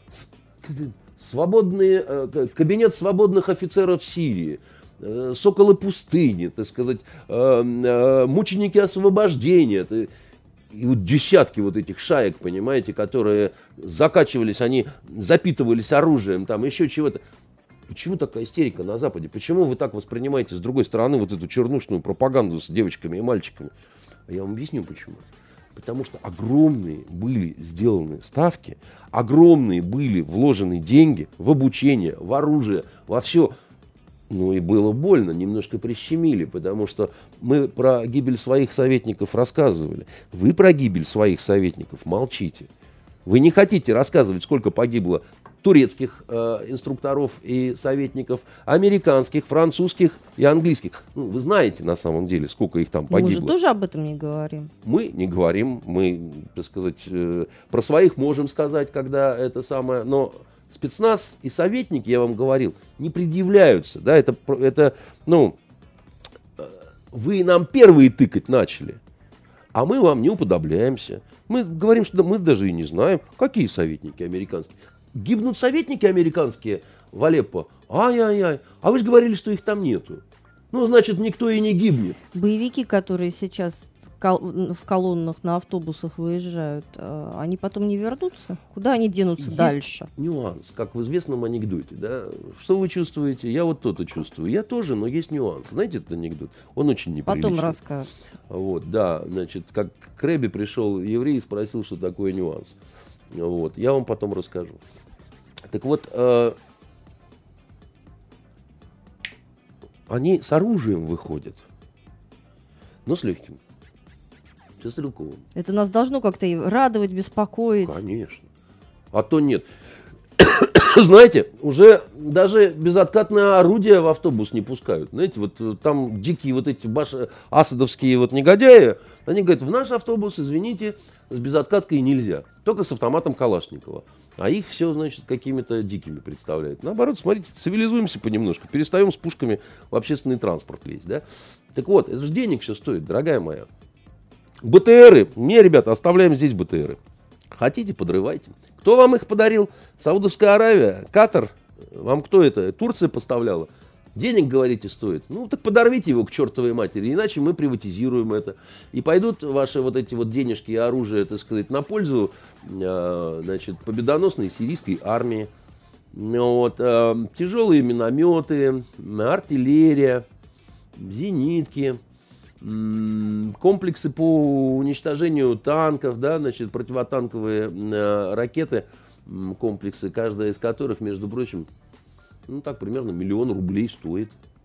свободные, а, кабинет свободных офицеров Сирии, Соколы пустыни, так сказать, мученики освобождения. И вот десятки вот этих шаек, понимаете, которые закачивались, они запитывались оружием, там еще чего-то. Почему такая истерика на Западе? Почему вы так воспринимаете с другой стороны вот эту чернушную пропаганду с девочками и мальчиками? Я вам объясню почему. Потому что огромные были сделаны ставки, огромные были вложены деньги в обучение, в оружие, во все. Ну и было больно, немножко прищемили, потому что мы про гибель своих советников рассказывали. Вы про гибель своих советников молчите. Вы не хотите рассказывать, сколько погибло турецких э, инструкторов и советников, американских, французских и английских. Ну, вы знаете на самом деле, сколько их там погибло. Мы же тоже об этом не говорим. Мы не говорим, мы, так сказать, э, про своих можем сказать, когда это самое, но... Спецназ и советники, я вам говорил, не предъявляются. Да, это, это, ну, вы нам первые тыкать начали, а мы вам не уподобляемся. Мы говорим, что мы даже и не знаем, какие советники американские. Гибнут советники американские в Алеппо. Ай-яй-яй. А вы же говорили, что их там нету. Ну, значит, никто и не гибнет. Боевики, которые сейчас в колоннах на автобусах выезжают, они потом не вернутся? Куда они денутся Есть дальше? Нюанс, как в известном анекдоте. Да? Что вы чувствуете? Я вот то-то чувствую. Я тоже, но есть нюанс. Знаете этот анекдот? Он очень неприличный. Потом расскажете. Вот, да, значит, как к Рэбе пришел еврей и спросил, что такое нюанс. Вот, я вам потом расскажу. Так вот, э, они с оружием выходят, но с легким. Со стрелковым. Это нас должно как-то радовать, беспокоить. Конечно. А то нет. Знаете, уже даже безоткатное орудие в автобус не пускают. Знаете, вот там дикие вот эти баш... асадовские вот негодяи, они говорят, в наш автобус, извините, с безоткаткой нельзя. Только с автоматом Калашникова. А их все, значит, какими-то дикими представляют. Наоборот, смотрите, цивилизуемся понемножку, перестаем с пушками в общественный транспорт лезть. Да? Так вот, это же денег все стоит, дорогая моя. БТРы. Не, ребята, оставляем здесь БТРы. Хотите, подрывайте. Кто вам их подарил? Саудовская Аравия? Катар? Вам кто это? Турция поставляла? Денег, говорите, стоит? Ну, так подорвите его к чертовой матери, иначе мы приватизируем это. И пойдут ваши вот эти вот денежки и оружие, так сказать, на пользу, э, значит, победоносной сирийской армии. Вот, э, тяжелые минометы, артиллерия, зенитки, э, комплексы по уничтожению танков, да, значит, противотанковые э, ракеты, э, комплексы, каждая из которых, между прочим, ну, так, примерно миллион рублей стоит.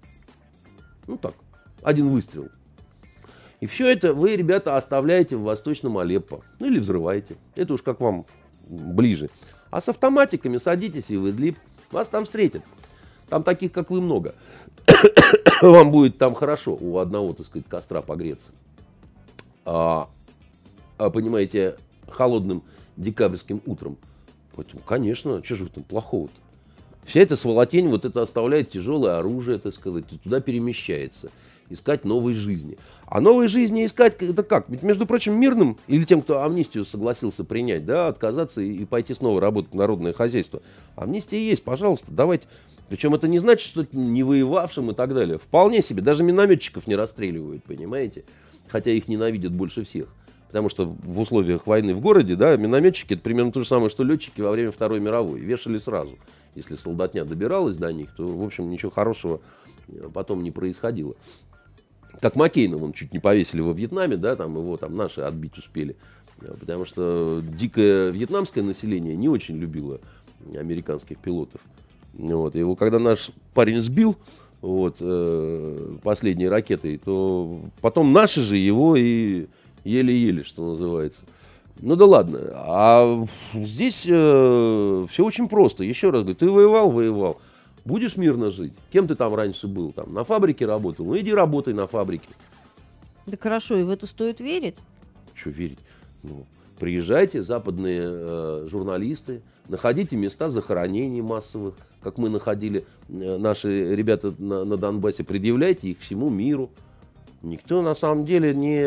Ну, так, один выстрел. И все это вы, ребята, оставляете в Восточном Алеппо. Ну, или взрываете. Это уж как вам ближе. А с автоматиками садитесь и в Идлиб. Вас там встретят. Там таких, как вы, много. Вам будет там хорошо у одного, так сказать, костра погреться. А, а понимаете, холодным декабрьским утром. Поэтому, конечно, что же в этом плохого-то? Вся эта сволотень вот это оставляет тяжелое оружие, так сказать, и туда перемещается. Искать новой жизни. А новой жизни искать, это как? Ведь, между прочим, мирным, или тем, кто амнистию согласился принять, да, отказаться и, и пойти снова работать в народное хозяйство. Амнистия есть, пожалуйста, давайте. Причем это не значит, что не воевавшим и так далее. Вполне себе, даже минометчиков не расстреливают, понимаете? Хотя их ненавидят больше всех. Потому что в условиях войны в городе, да, минометчики, это примерно то же самое, что летчики во время Второй мировой. Вешали сразу. Если солдатня добиралась до них, то, в общем, ничего хорошего потом не происходило. Как Маккейна, вон чуть не повесили во Вьетнаме, да, там его там наши отбить успели. Потому что дикое вьетнамское население не очень любило американских пилотов. Вот. Его когда наш парень сбил вот, э, последней ракетой, то потом наши же его и еле-еле, что называется. Ну да ладно, а здесь э, все очень просто. Еще раз говорю, ты воевал, воевал. Будешь мирно жить? Кем ты там раньше был? Там, на фабрике работал? Ну иди работай на фабрике. Да хорошо, и в это стоит верить? Что верить? Ну, приезжайте, западные э, журналисты, находите места захоронений массовых, как мы находили, э, наши ребята на, на Донбассе, предъявляйте их всему миру. Никто на самом деле не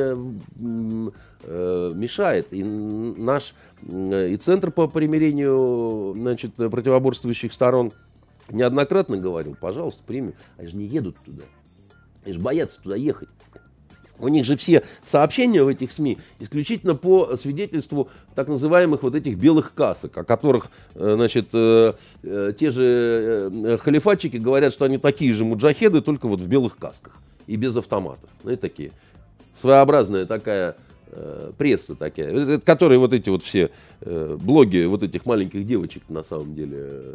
э, мешает. И наш э, и Центр по примирению, значит, противоборствующих сторон неоднократно говорил, пожалуйста, примем. Они же не едут туда. Они же боятся туда ехать. У них же все сообщения в этих СМИ исключительно по свидетельству так называемых вот этих белых касок, о которых, значит, э, э, те же э, халифатчики говорят, что они такие же муджахеды, только вот в белых касках и без автоматов. Ну, это такие своеобразная такая э, пресса такая, которые вот эти вот все э, блоги вот этих маленьких девочек на самом деле э,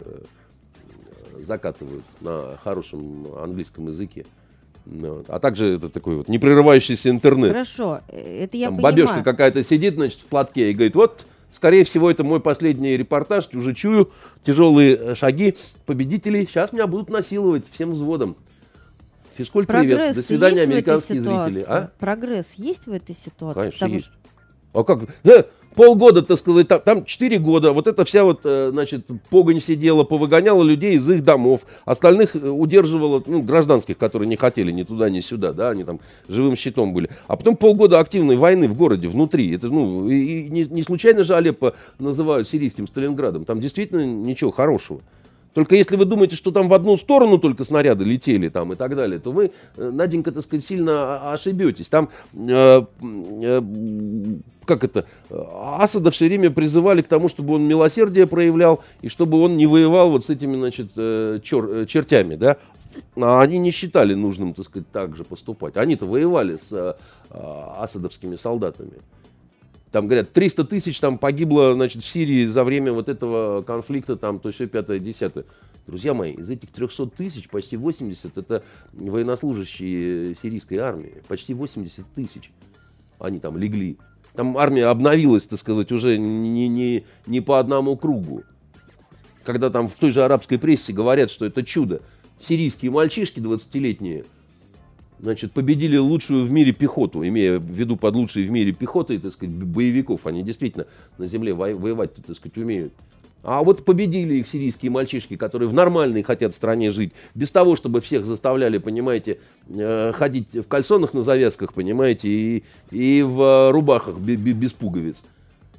закатывают на хорошем английском языке. Вот. А также это такой вот непрерывающийся интернет. Хорошо, это я Там понимаю. бабешка какая-то сидит, значит, в платке и говорит, вот, скорее всего, это мой последний репортаж, уже чую тяжелые шаги победителей, сейчас меня будут насиловать всем взводом. Физкульт, привет, до свидания, американские зрители. А? Прогресс есть в этой ситуации? Конечно, Потому есть. А как? Да, полгода, так сказать, там, там четыре года, вот эта вся вот, значит, погонь сидела, повыгоняла людей из их домов, остальных удерживала, ну, гражданских, которые не хотели ни туда, ни сюда, да, они там живым щитом были. А потом полгода активной войны в городе, внутри, это, ну, и, и не, не случайно же Алеппо называют сирийским Сталинградом, там действительно ничего хорошего. Только если вы думаете, что там в одну сторону только снаряды летели там и так далее, то вы, Наденька, так сказать, сильно ошибетесь. Там, э, э, как это, Асада все время призывали к тому, чтобы он милосердие проявлял и чтобы он не воевал вот с этими, значит, чер, чертями, да. А они не считали нужным, так сказать, так же поступать. Они-то воевали с э, асадовскими солдатами. Там, говорят, триста тысяч там погибло, значит, в Сирии за время вот этого конфликта, там, то все пятое, десятое. Друзья мои, из этих трехсот тысяч почти восемьдесят это военнослужащие сирийской армии. Почти восемьдесят тысяч они там легли. Там армия обновилась, так сказать, уже не, не, не по одному кругу. Когда там в той же арабской прессе говорят, что это чудо. Сирийские мальчишки двадцатилетние, значит, победили лучшую в мире пехоту, имея в виду под лучшей в мире пехотой, так сказать, боевиков. Они действительно на земле воевать, так сказать, умеют. А вот победили их сирийские мальчишки, которые в нормальной хотят стране жить, без того, чтобы всех заставляли, понимаете, ходить в кальсонах на завязках, понимаете, и, и в рубахах без пуговиц.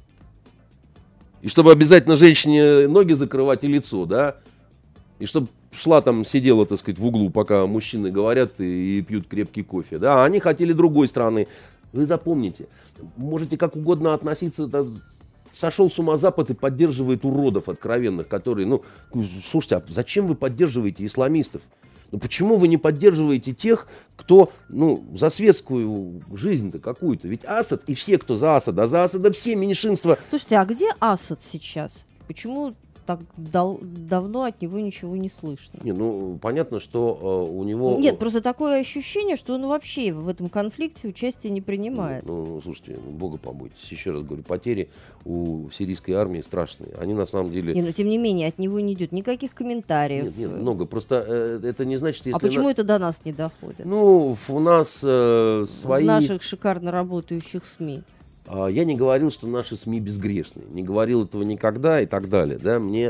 И чтобы обязательно женщине ноги закрывать и лицо, да, и чтобы шла там, сидела, так сказать, в углу, пока мужчины говорят и, и пьют крепкий кофе. Да? Они хотели другой страны. Вы запомните, можете как угодно относиться, да, сошел с ума Запад и поддерживает уродов откровенных, которые, ну, слушайте, а зачем вы поддерживаете исламистов? Ну почему вы не поддерживаете тех, кто, ну, за светскую жизнь-то какую-то? Ведь Асад и все, кто за Асада, а за Асада все меньшинства. Слушайте, а где Асад сейчас? Почему так дал, давно от него ничего не слышно? Не, ну, понятно, что э, у него... Нет, просто такое ощущение, что он вообще в этом конфликте участия не принимает. Ну, ну слушайте, ну, бога побойтесь. Еще раз говорю, потери у сирийской армии страшные. Они на самом деле... Не, но тем не менее, от него не идет никаких комментариев. Нет, нет, много. Просто э, это не значит, если... А почему на... это до нас не доходит? Ну, у нас э, свои... В наших шикарно работающих СМИ. Я не говорил, что наши СМИ безгрешны. Не говорил этого никогда и так далее. Да? Мне,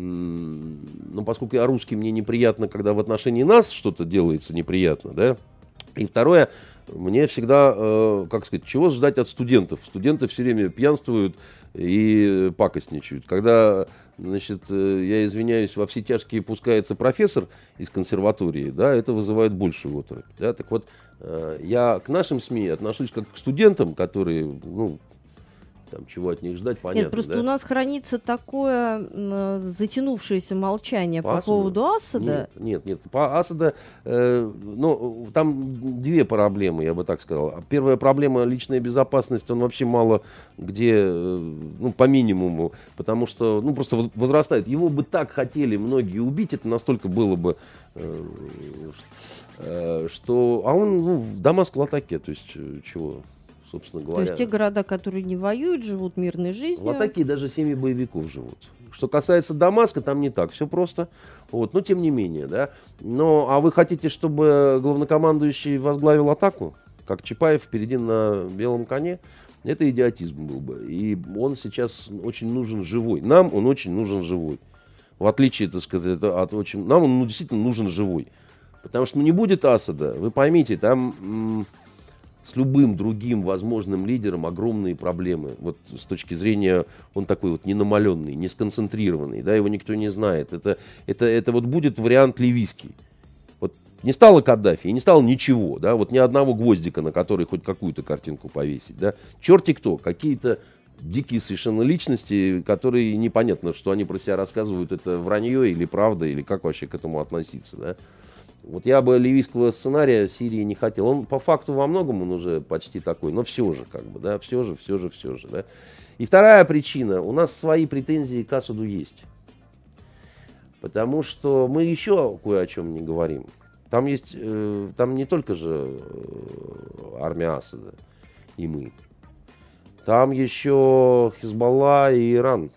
ну, поскольку я русский, мне неприятно, когда в отношении нас что-то делается неприятно. Да? И второе, мне всегда, э, как сказать, чего ждать от студентов? Студенты все время пьянствуют и пакостничают. Когда, значит, я извиняюсь, во все тяжкие пускается профессор из консерватории, да, это вызывает большую оторопь. Да? Так вот, я к нашим СМИ отношусь как к студентам, которые, ну, там, чего от них ждать, понятно. Нет, просто да? у нас хранится такое э, затянувшееся молчание по, по по поводу Асада. Нет, нет, нет. По Асада, э, ну, там две проблемы, я бы так сказал. Первая проблема — личная безопасность. Он вообще мало где, э, ну, по минимуму, потому что, ну, просто возрастает. Его бы так хотели многие убить, это настолько было бы, э, э, что... А он, ну, в Дамаск в Латаке, то есть, чего... Собственно говоря. То есть те города, которые не воюют, живут мирной жизнью. Вот такие даже семьи боевиков живут. Что касается Дамаска, там не так все просто. Вот, но тем не менее, да. Но, а вы хотите, чтобы главнокомандующий возглавил атаку, как Чапаев впереди на белом коне? Это идиотизм был бы. И он сейчас очень нужен живой. Нам он очень нужен живой. В отличие, так сказать, от очень... Нам он, ну, действительно нужен живой. Потому что, ну, не будет Асада, вы поймите, там... С любым другим возможным лидером огромные проблемы. Вот с точки зрения, он такой вот ненамаленный, не сконцентрированный, да, его никто не знает. Это, это, это вот будет вариант ливийский. Вот не стало Каддафи, и не стало ничего, да, вот ни одного гвоздика, на который хоть какую-то картинку повесить, да. Черти кто, какие-то дикие совершенно личности, которые непонятно, что они про себя рассказывают, это вранье или правда, или как вообще к этому относиться, да. Вот я бы ливийского сценария Сирии не хотел. Он по факту во многом он уже почти такой, но все же, как бы, да, все же, все же, все же, да. И вторая причина, у нас свои претензии к Асаду есть. Потому что мы еще кое о чем не говорим. Там есть, э, там не только же э, армия Асада и мы. Там еще Хизбалла и Иран.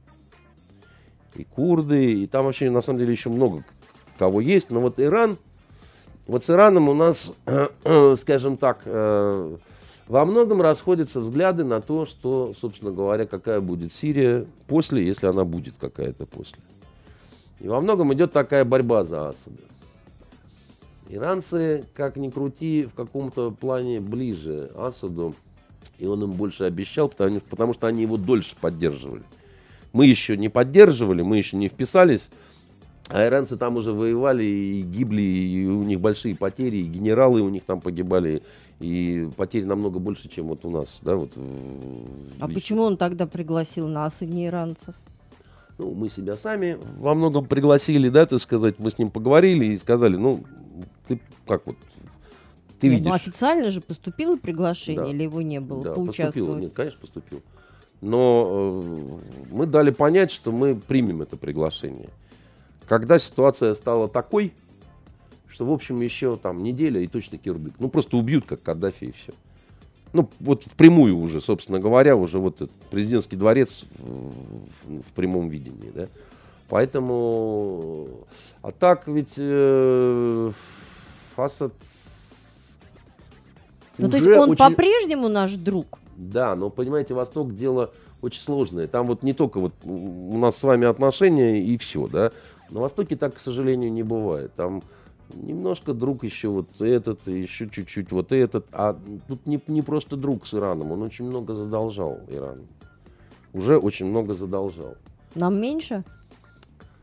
И курды, и там вообще на самом деле еще много кого есть, но вот Иран, вот с Ираном у нас, скажем так, во многом расходятся взгляды на то, что, собственно говоря, какая будет Сирия после, если она будет какая-то после. И во многом идет такая борьба за Асада. Иранцы, как ни крути, в каком-то плане ближе Асаду, и он им больше обещал, потому, потому что они его дольше поддерживали. Мы еще не поддерживали, мы еще не вписались. А иранцы там уже воевали и гибли, и у них большие потери, и генералы у них там погибали, и потери намного больше, чем вот у нас. Да, вот, а почему он тогда пригласил нас, и не иранцев? Ну, мы себя сами во многом пригласили, да, так сказать, мы с ним поговорили и сказали, ну, ты как вот, ты нет, видишь. Ну, официально же поступило приглашение, да. Или его не было? Да, поступило, нет, конечно, поступило. Но э, мы дали понять, что мы примем это приглашение. Когда ситуация стала такой, что, в общем, еще там неделя и точно кирдык. Ну, просто убьют, как Каддафи, и все. Ну, вот впрямую уже, собственно говоря, уже вот этот президентский дворец в, в, в прямом видении, да. Поэтому... А так ведь э, Асад... Ну, то есть он очень... по-прежнему наш друг? Да, но, понимаете, Восток дело очень сложное. Там вот не только вот у нас с вами отношения и все, да. На Востоке так, к сожалению, не бывает. Там немножко друг еще вот этот, еще чуть-чуть вот этот. А тут не, не просто друг с Ираном, он очень много задолжал Ирану. Уже очень много задолжал. Нам меньше?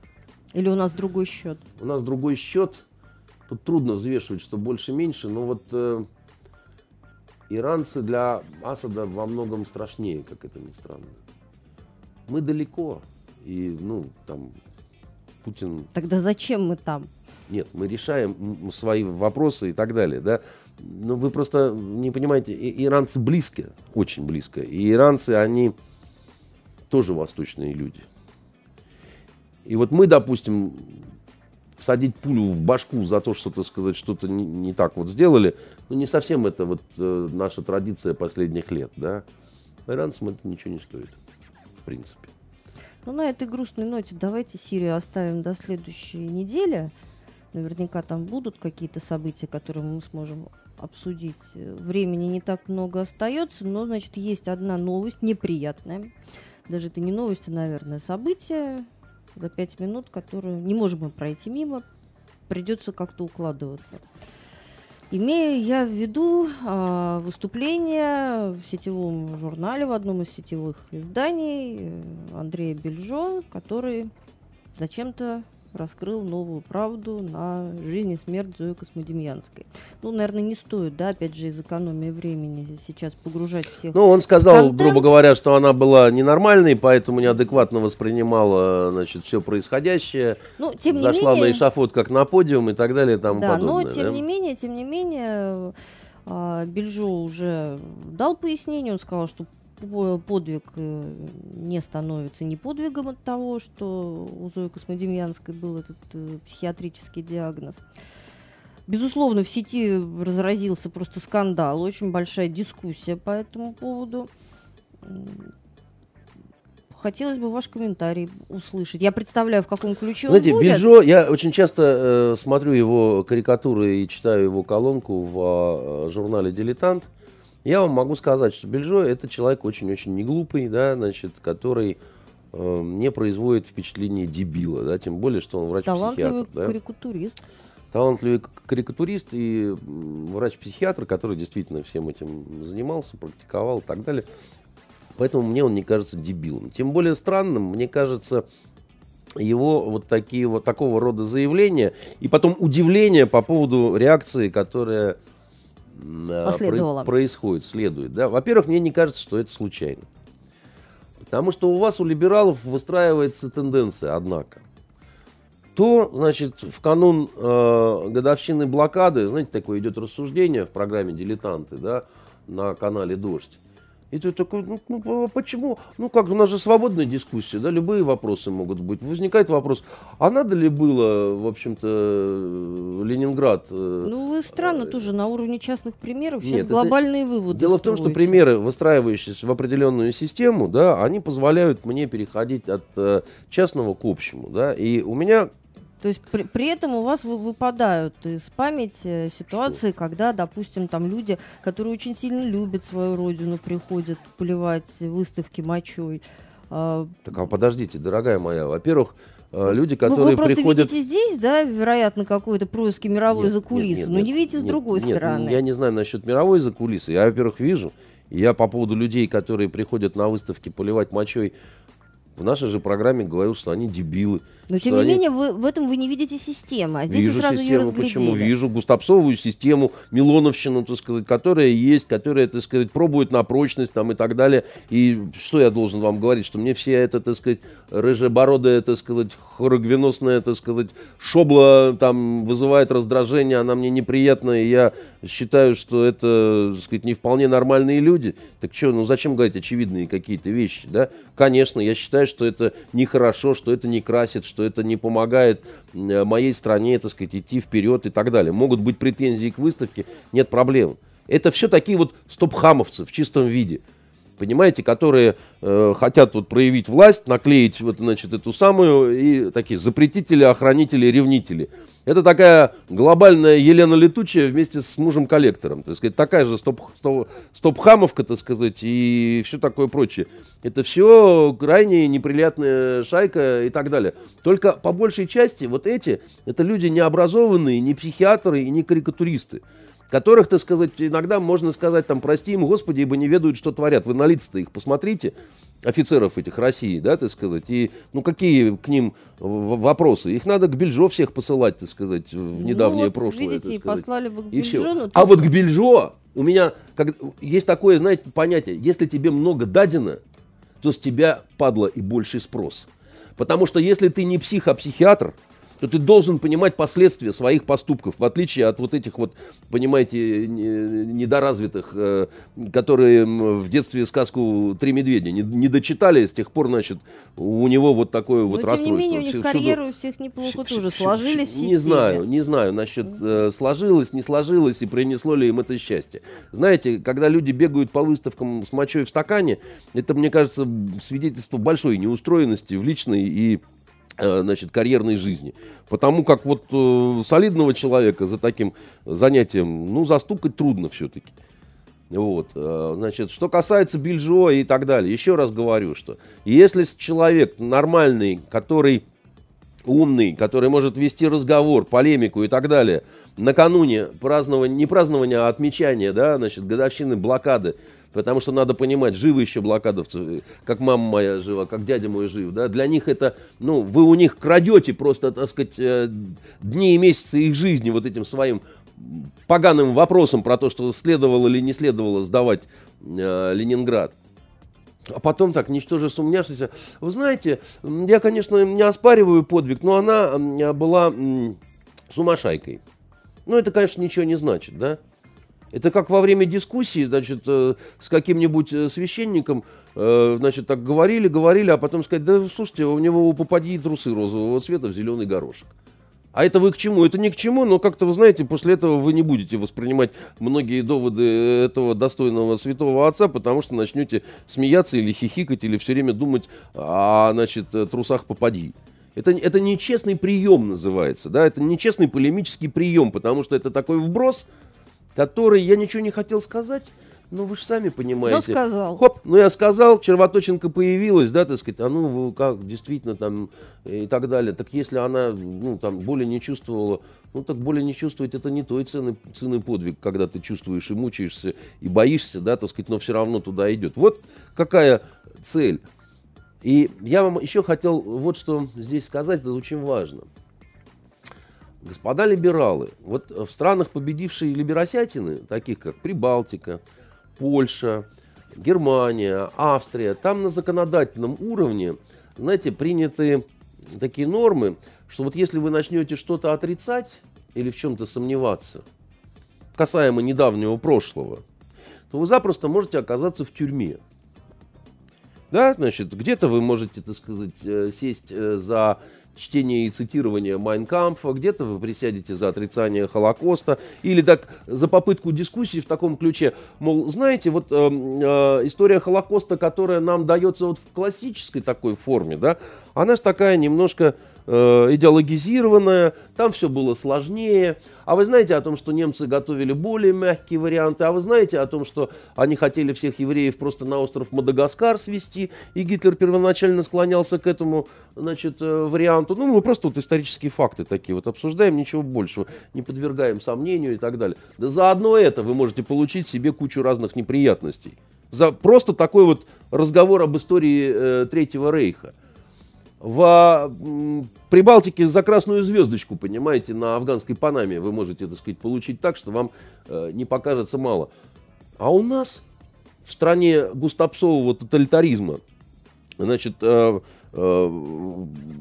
Или у нас другой счет? У нас другой счет. Тут трудно взвешивать, что больше-меньше, но вот э, иранцы для Асада во многом страшнее, как это ни странно. Мы далеко, и, ну, там, Путин... Тогда зачем мы там? Нет, мы решаем свои вопросы и так далее, да. Но вы просто не понимаете, и, иранцы близко, очень близко. И иранцы, они тоже восточные люди. И вот мы, допустим, всадить пулю в башку за то, что, так сказать, что-то не, не так вот сделали, ну, не совсем это вот э, наша традиция последних лет, да. Иранцам это ничего не стоит, в принципе. Ну, на этой грустной ноте давайте Сирию оставим до следующей недели. Наверняка там будут какие-то события, которые мы сможем обсудить. Времени не так много остается, но, значит, есть одна новость, неприятная. Даже это не новость, а, наверное, событие за пять минут, которое не можем мы пройти мимо, придется как-то укладываться. Имею я в виду а, выступление в сетевом журнале, в одном из сетевых изданий Андрея Бельжо, который зачем-то раскрыл новую правду на жизнь и смерть Зои Космодемьянской. Ну, наверное, не стоит, да, опять же, из экономии времени сейчас погружать всех. Ну, он сказал, контент. грубо говоря, что она была ненормальной, поэтому неадекватно воспринимала, значит, все происходящее. Ну, тем не Зашла менее, на эшафот как на подиум и так далее и тому да, подобное. но тем да? не менее, тем не менее, а, Бельжо уже дал пояснение, он сказал, что подвиг не становится не подвигом от того, что у Зои Космодемьянской был этот э, психиатрический диагноз. Безусловно, в сети разразился просто скандал, очень большая дискуссия по этому поводу. Хотелось бы ваш комментарий услышать. Я представляю, в каком ключе Знаете, он будет. Бельжо, я очень часто э, смотрю его карикатуры и читаю его колонку в э, журнале «Дилетант». Я вам могу сказать, что Бельжо — это человек очень-очень неглупый, да, значит, который э, не производит впечатление дебила, да, тем более, что он врач-психиатр. Талантливый да. карикатурист. Талантливый карикатурист и врач-психиатр, который действительно всем этим занимался, практиковал и так далее. Поэтому мне он не кажется дебилом. Тем более странным, мне кажется, его вот такие вот такого рода заявления и потом удивление по поводу реакции, которая Последовало. Про- происходит, следует. Да? Во-первых, мне не кажется, что это случайно. Потому что у вас, у либералов, выстраивается тенденция, однако. То, значит, в канун э, годовщины блокады, знаете, такое идет рассуждение в программе «Дилетанты», да, на канале «Дождь». И ты такой, ну, ну почему? Ну как, у нас же свободная дискуссия, да, любые вопросы могут быть. Возникает вопрос, а надо ли было, в общем-то, Ленинград... Ну, вы странно э, тоже на уровне частных примеров сейчас нет, глобальные выводы Дело строите. в том, что примеры, выстраивающиеся в определенную систему, да, они позволяют мне переходить от э, частного к общему, да, и у меня... То есть при, при этом у вас вы, выпадают из памяти ситуации, что? Когда, допустим, там люди, которые очень сильно любят свою родину, приходят поливать выставки мочой. А... Так, а подождите, дорогая моя, во-первых, люди, которые вы, вы просто приходят... видите здесь, да, вероятно, какой-то происки мировой нет, закулисы, нет, нет, но нет, не видите нет, с другой нет, стороны. Я не знаю насчет мировой закулисы. Я, во-первых, вижу, и я по поводу людей, которые приходят на выставки поливать мочой, в нашей же программе говорил, что они дебилы. Но тем не они... менее, вы, в этом вы не видите системы, а здесь вижу вы сразу систему, ее разглядели. Почему? Вижу густопсовую систему, Милоновщину, так сказать, которая есть, которая, так сказать, пробует на прочность там, и так далее. И что я должен вам говорить, что мне все это, так сказать, рыжебородая, так сказать, хорогвеносная, так сказать, шобла там вызывает раздражение, она мне неприятна, и я считаю, что это, так сказать, не вполне нормальные люди. Так что, ну зачем говорить очевидные какие-то вещи, да? Конечно, я считаю, что это нехорошо, что это не красит, что это не помогает моей стране, так сказать, идти вперед и так далее. Могут быть претензии к выставке, нет проблем. Это все такие вот стоп-хамовцы в чистом виде, понимаете, которые э, хотят вот проявить власть, наклеить вот, значит, эту самую, и такие запретители, охранители, ревнители. Это такая глобальная Елена Летучая вместе с мужем-коллектором, так сказать, такая же стоп, стоп, стоп-хамовка, так сказать, и все такое прочее. Это все крайне неприятная шайка и так далее. Только по большей части вот эти, это люди не образованные, не психиатры и не карикатуристы. которых, так сказать, иногда можно сказать, там, прости им, Господи, ибо не ведают, что творят. Вы на лица-то их посмотрите, офицеров этих России, да, так сказать, и, ну, какие к ним вопросы? Их надо к Бельжо всех посылать, так сказать, в недавнее вот, прошлое. Видите, и послали бы к и Бельжо. все. А вот к Бельжо у меня как, есть такое, знаете, понятие, если тебе много дадено, то с тебя, падла, и больший спрос. Потому что если ты не псих, а психиатр, то ты должен понимать последствия своих поступков, в отличие от вот этих вот, понимаете, недоразвитых, которые в детстве сказку «Три медведя» не, не дочитали, с тех пор, значит, у него вот такое вот расстройство. Но, тем не менее, у них карьеры у всех неплохо тоже сложились в системе. Не знаю, не знаю насчет э, сложилось, не сложилось и принесло ли им это счастье. Знаете, когда люди бегают по выставкам с мочой в стакане, это, мне кажется, свидетельство большой неустроенности в личной и значит, карьерной жизни. Потому как вот э, солидного человека за таким занятием, ну, застукать трудно все-таки. Вот, э, значит, что касается Бельжо и так далее, еще раз говорю, что если человек нормальный, который умный, который может вести разговор, полемику и так далее, накануне празднования, не празднования, а отмечания, да, значит, годовщины блокады, потому что надо понимать, живы еще блокадовцы, как мама моя жива, как дядя мой жив, да, для них это, ну, вы у них крадете просто, так сказать, дни и месяцы их жизни вот этим своим поганым вопросом про то, что следовало или не следовало сдавать э, Ленинград. А потом так, ничтоже сумняшися. Вы знаете, я, конечно, не оспариваю подвиг, но она была м, сумасшайкой. Ну, это, конечно, ничего не значит, да? Это как во время дискуссии, значит, э, с каким-нибудь э, священником, э, значит, так говорили, говорили, а потом сказать, да, слушайте, у него у попадьи трусы розового цвета в зеленый горошек. А это вы к чему? Это ни к чему, но как-то, вы знаете, после этого вы не будете воспринимать многие доводы этого достойного святого отца, потому что начнете смеяться или хихикать, или все время думать о, значит, трусах попадьи. Это, это нечестный прием называется, да, это нечестный полемический прием, потому что это такой вброс, который я ничего не хотел сказать, но вы же сами понимаете. Ну, сказал. Хоп, ну я сказал, червоточинка появилась, да, так сказать, а ну вы как, действительно там и так далее. Так если она, ну, там, боли не чувствовала, ну так боли не чувствовать, это не той ценный, ценный подвиг, когда ты чувствуешь и мучаешься, и боишься, да, так сказать, но все равно туда идет. Вот какая цель. И я вам еще хотел вот что здесь сказать, это очень важно. Господа либералы, вот в странах, победившей либеросятины, таких как Прибалтика, Польша, Германия, Австрия, там на законодательном уровне, знаете, приняты такие нормы, что вот если вы начнете что-то отрицать или в чем-то сомневаться, касаемо недавнего прошлого, то вы запросто можете оказаться в тюрьме. Да, значит, где-то вы можете, так сказать, сесть за чтение и цитирование Майн Кампфа, где-то вы присядете за отрицание Холокоста, или так за попытку дискуссии в таком ключе, мол, знаете, вот э, э, история Холокоста, которая нам дается вот в классической такой форме, да, она же такая немножко э, идеологизированная, там все было сложнее. А вы знаете о том, что немцы готовили более мягкие варианты, а вы знаете о том, что они хотели всех евреев просто на остров Мадагаскар свезти, и Гитлер первоначально склонялся к этому, значит, варианту. Ну, мы просто вот исторические факты такие вот обсуждаем, ничего большего, не подвергаем сомнению и так далее. Да за одно это вы можете получить себе кучу разных неприятностей. За просто такой вот разговор об истории э, Третьего Рейха. В м, Прибалтике за красную звездочку, понимаете, на афганской Панаме вы можете, так сказать, получить так, что вам э, не покажется мало. А у нас в стране густопсового тоталитаризма, значит, э, э,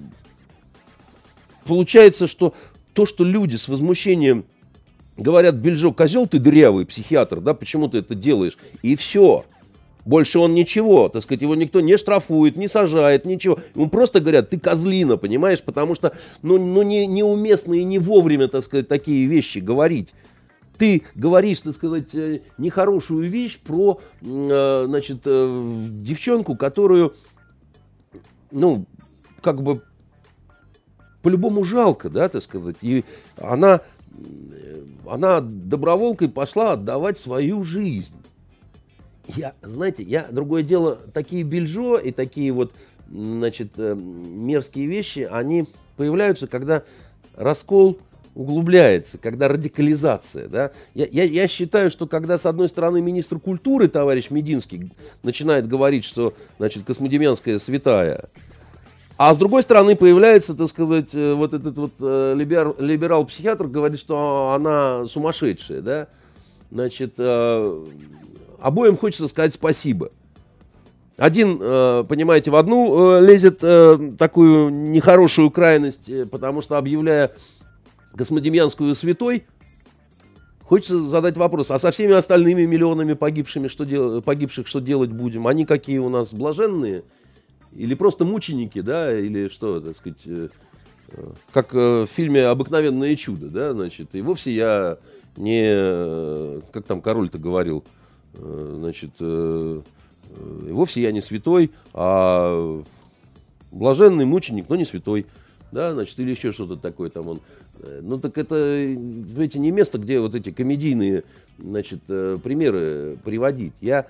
получается, что то, что люди с возмущением говорят: Бельжо, козел ты дырявый, психиатр, да, почему ты это делаешь? И все. Больше он ничего, так сказать, его никто не штрафует, не сажает, ничего. Ему просто говорят: ты козлина, понимаешь, потому что, ну, ну не, неуместно и не вовремя, так сказать, такие вещи говорить. Ты говоришь, так сказать, нехорошую вещь про, значит, девчонку, которую, ну, как бы, по-любому жалко, да, так сказать, и она, она доброволкой пошла отдавать свою жизнь. Я, знаете, я, другое дело, такие Бельжо и такие вот, значит, мерзкие вещи, они появляются, когда раскол углубляется, когда радикализация. Да? Я, я, я считаю, что когда, с одной стороны, министр культуры, товарищ Мединский, начинает говорить, что, значит, Космодемьянская святая, а с другой стороны появляется, так сказать, вот этот вот либер, либерал-психиатр, говорит, что она сумасшедшая, да, значит, э, обоим хочется сказать спасибо. Один, э, понимаете, в одну э, лезет э, такую нехорошую крайность, э, потому что, объявляя Космодемьянскую святой, хочется задать вопрос, а со всеми остальными миллионами погибшими, что дел, погибших что делать будем? Они какие у нас, блаженные? Или просто мученики, да, или что, так сказать, э, э, как э, в фильме «Обыкновенное чудо», да, значит, и вовсе я не, э, как там король-то говорил, э, значит, э, э, вовсе я не святой, а блаженный мученик, но не святой, да, значит, или еще что-то такое там он. Ну, так это, знаете, не место, где вот эти комедийные, значит, э, примеры приводить. Я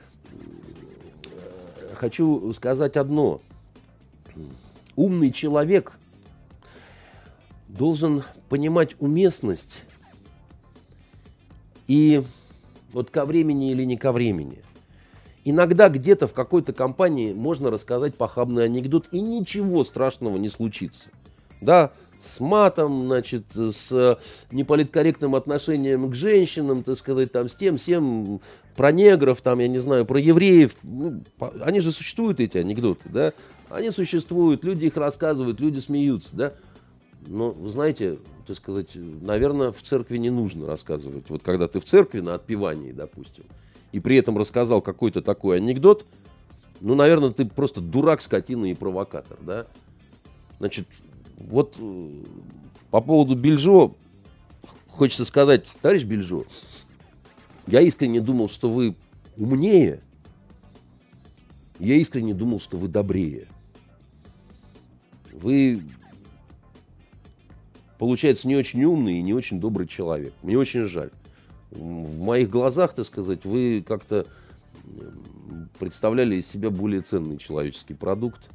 хочу сказать одно. Умный человек должен понимать уместность и вот ко времени или не ко времени. Иногда где-то в какой-то компании можно рассказать похабный анекдот, и ничего страшного не случится. Да, с матом, значит, с неполиткорректным отношением к женщинам, так сказать, там, с тем, всем, про негров, там, я не знаю, про евреев. Ну, они же существуют, эти анекдоты, да? Они существуют, люди их рассказывают, люди смеются, да? Но, вы знаете, так сказать, наверное, в церкви не нужно рассказывать. Вот когда ты в церкви на отпевании, допустим, и при этом рассказал какой-то такой анекдот, ну, наверное, ты просто дурак, скотина и провокатор, да? Значит, вот по поводу Бельжо хочется сказать, товарищ Бельжо, я искренне думал, что вы умнее, я искренне думал, что вы добрее. Вы, получается, не очень умный и не очень добрый человек. Мне очень жаль. В моих глазах, так сказать, вы как-то представляли из себя более ценный человеческий продукт.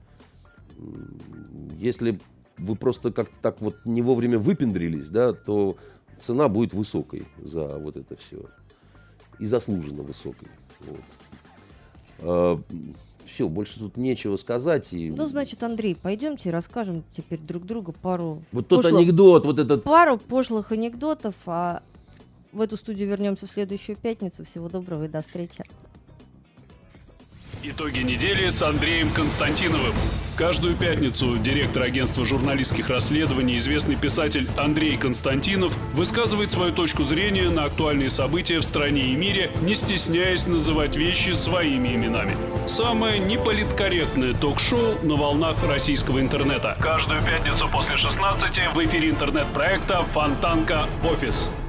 Если вы просто как-то так вот не вовремя выпендрились, да, то цена будет высокой за вот это все. И заслуженно высокой. Вот. А, все, больше тут нечего сказать. И... Ну, значит, Андрей, пойдемте и расскажем теперь друг другу пару... Вот тот пошлых, анекдот, вот этот... Пару пошлых анекдотов, а в эту студию вернемся в следующую пятницу. Всего доброго и до встречи. Итоги недели с Андреем Константиновым. Каждую пятницу директор агентства журналистских расследований, известный писатель Андрей Константинов, высказывает свою точку зрения на актуальные события в стране и мире, не стесняясь называть вещи своими именами. Самое неполиткорректное ток-шоу на волнах российского интернета. Каждую пятницу после шестнадцати в эфире интернет-проекта «Фонтанка. Офис».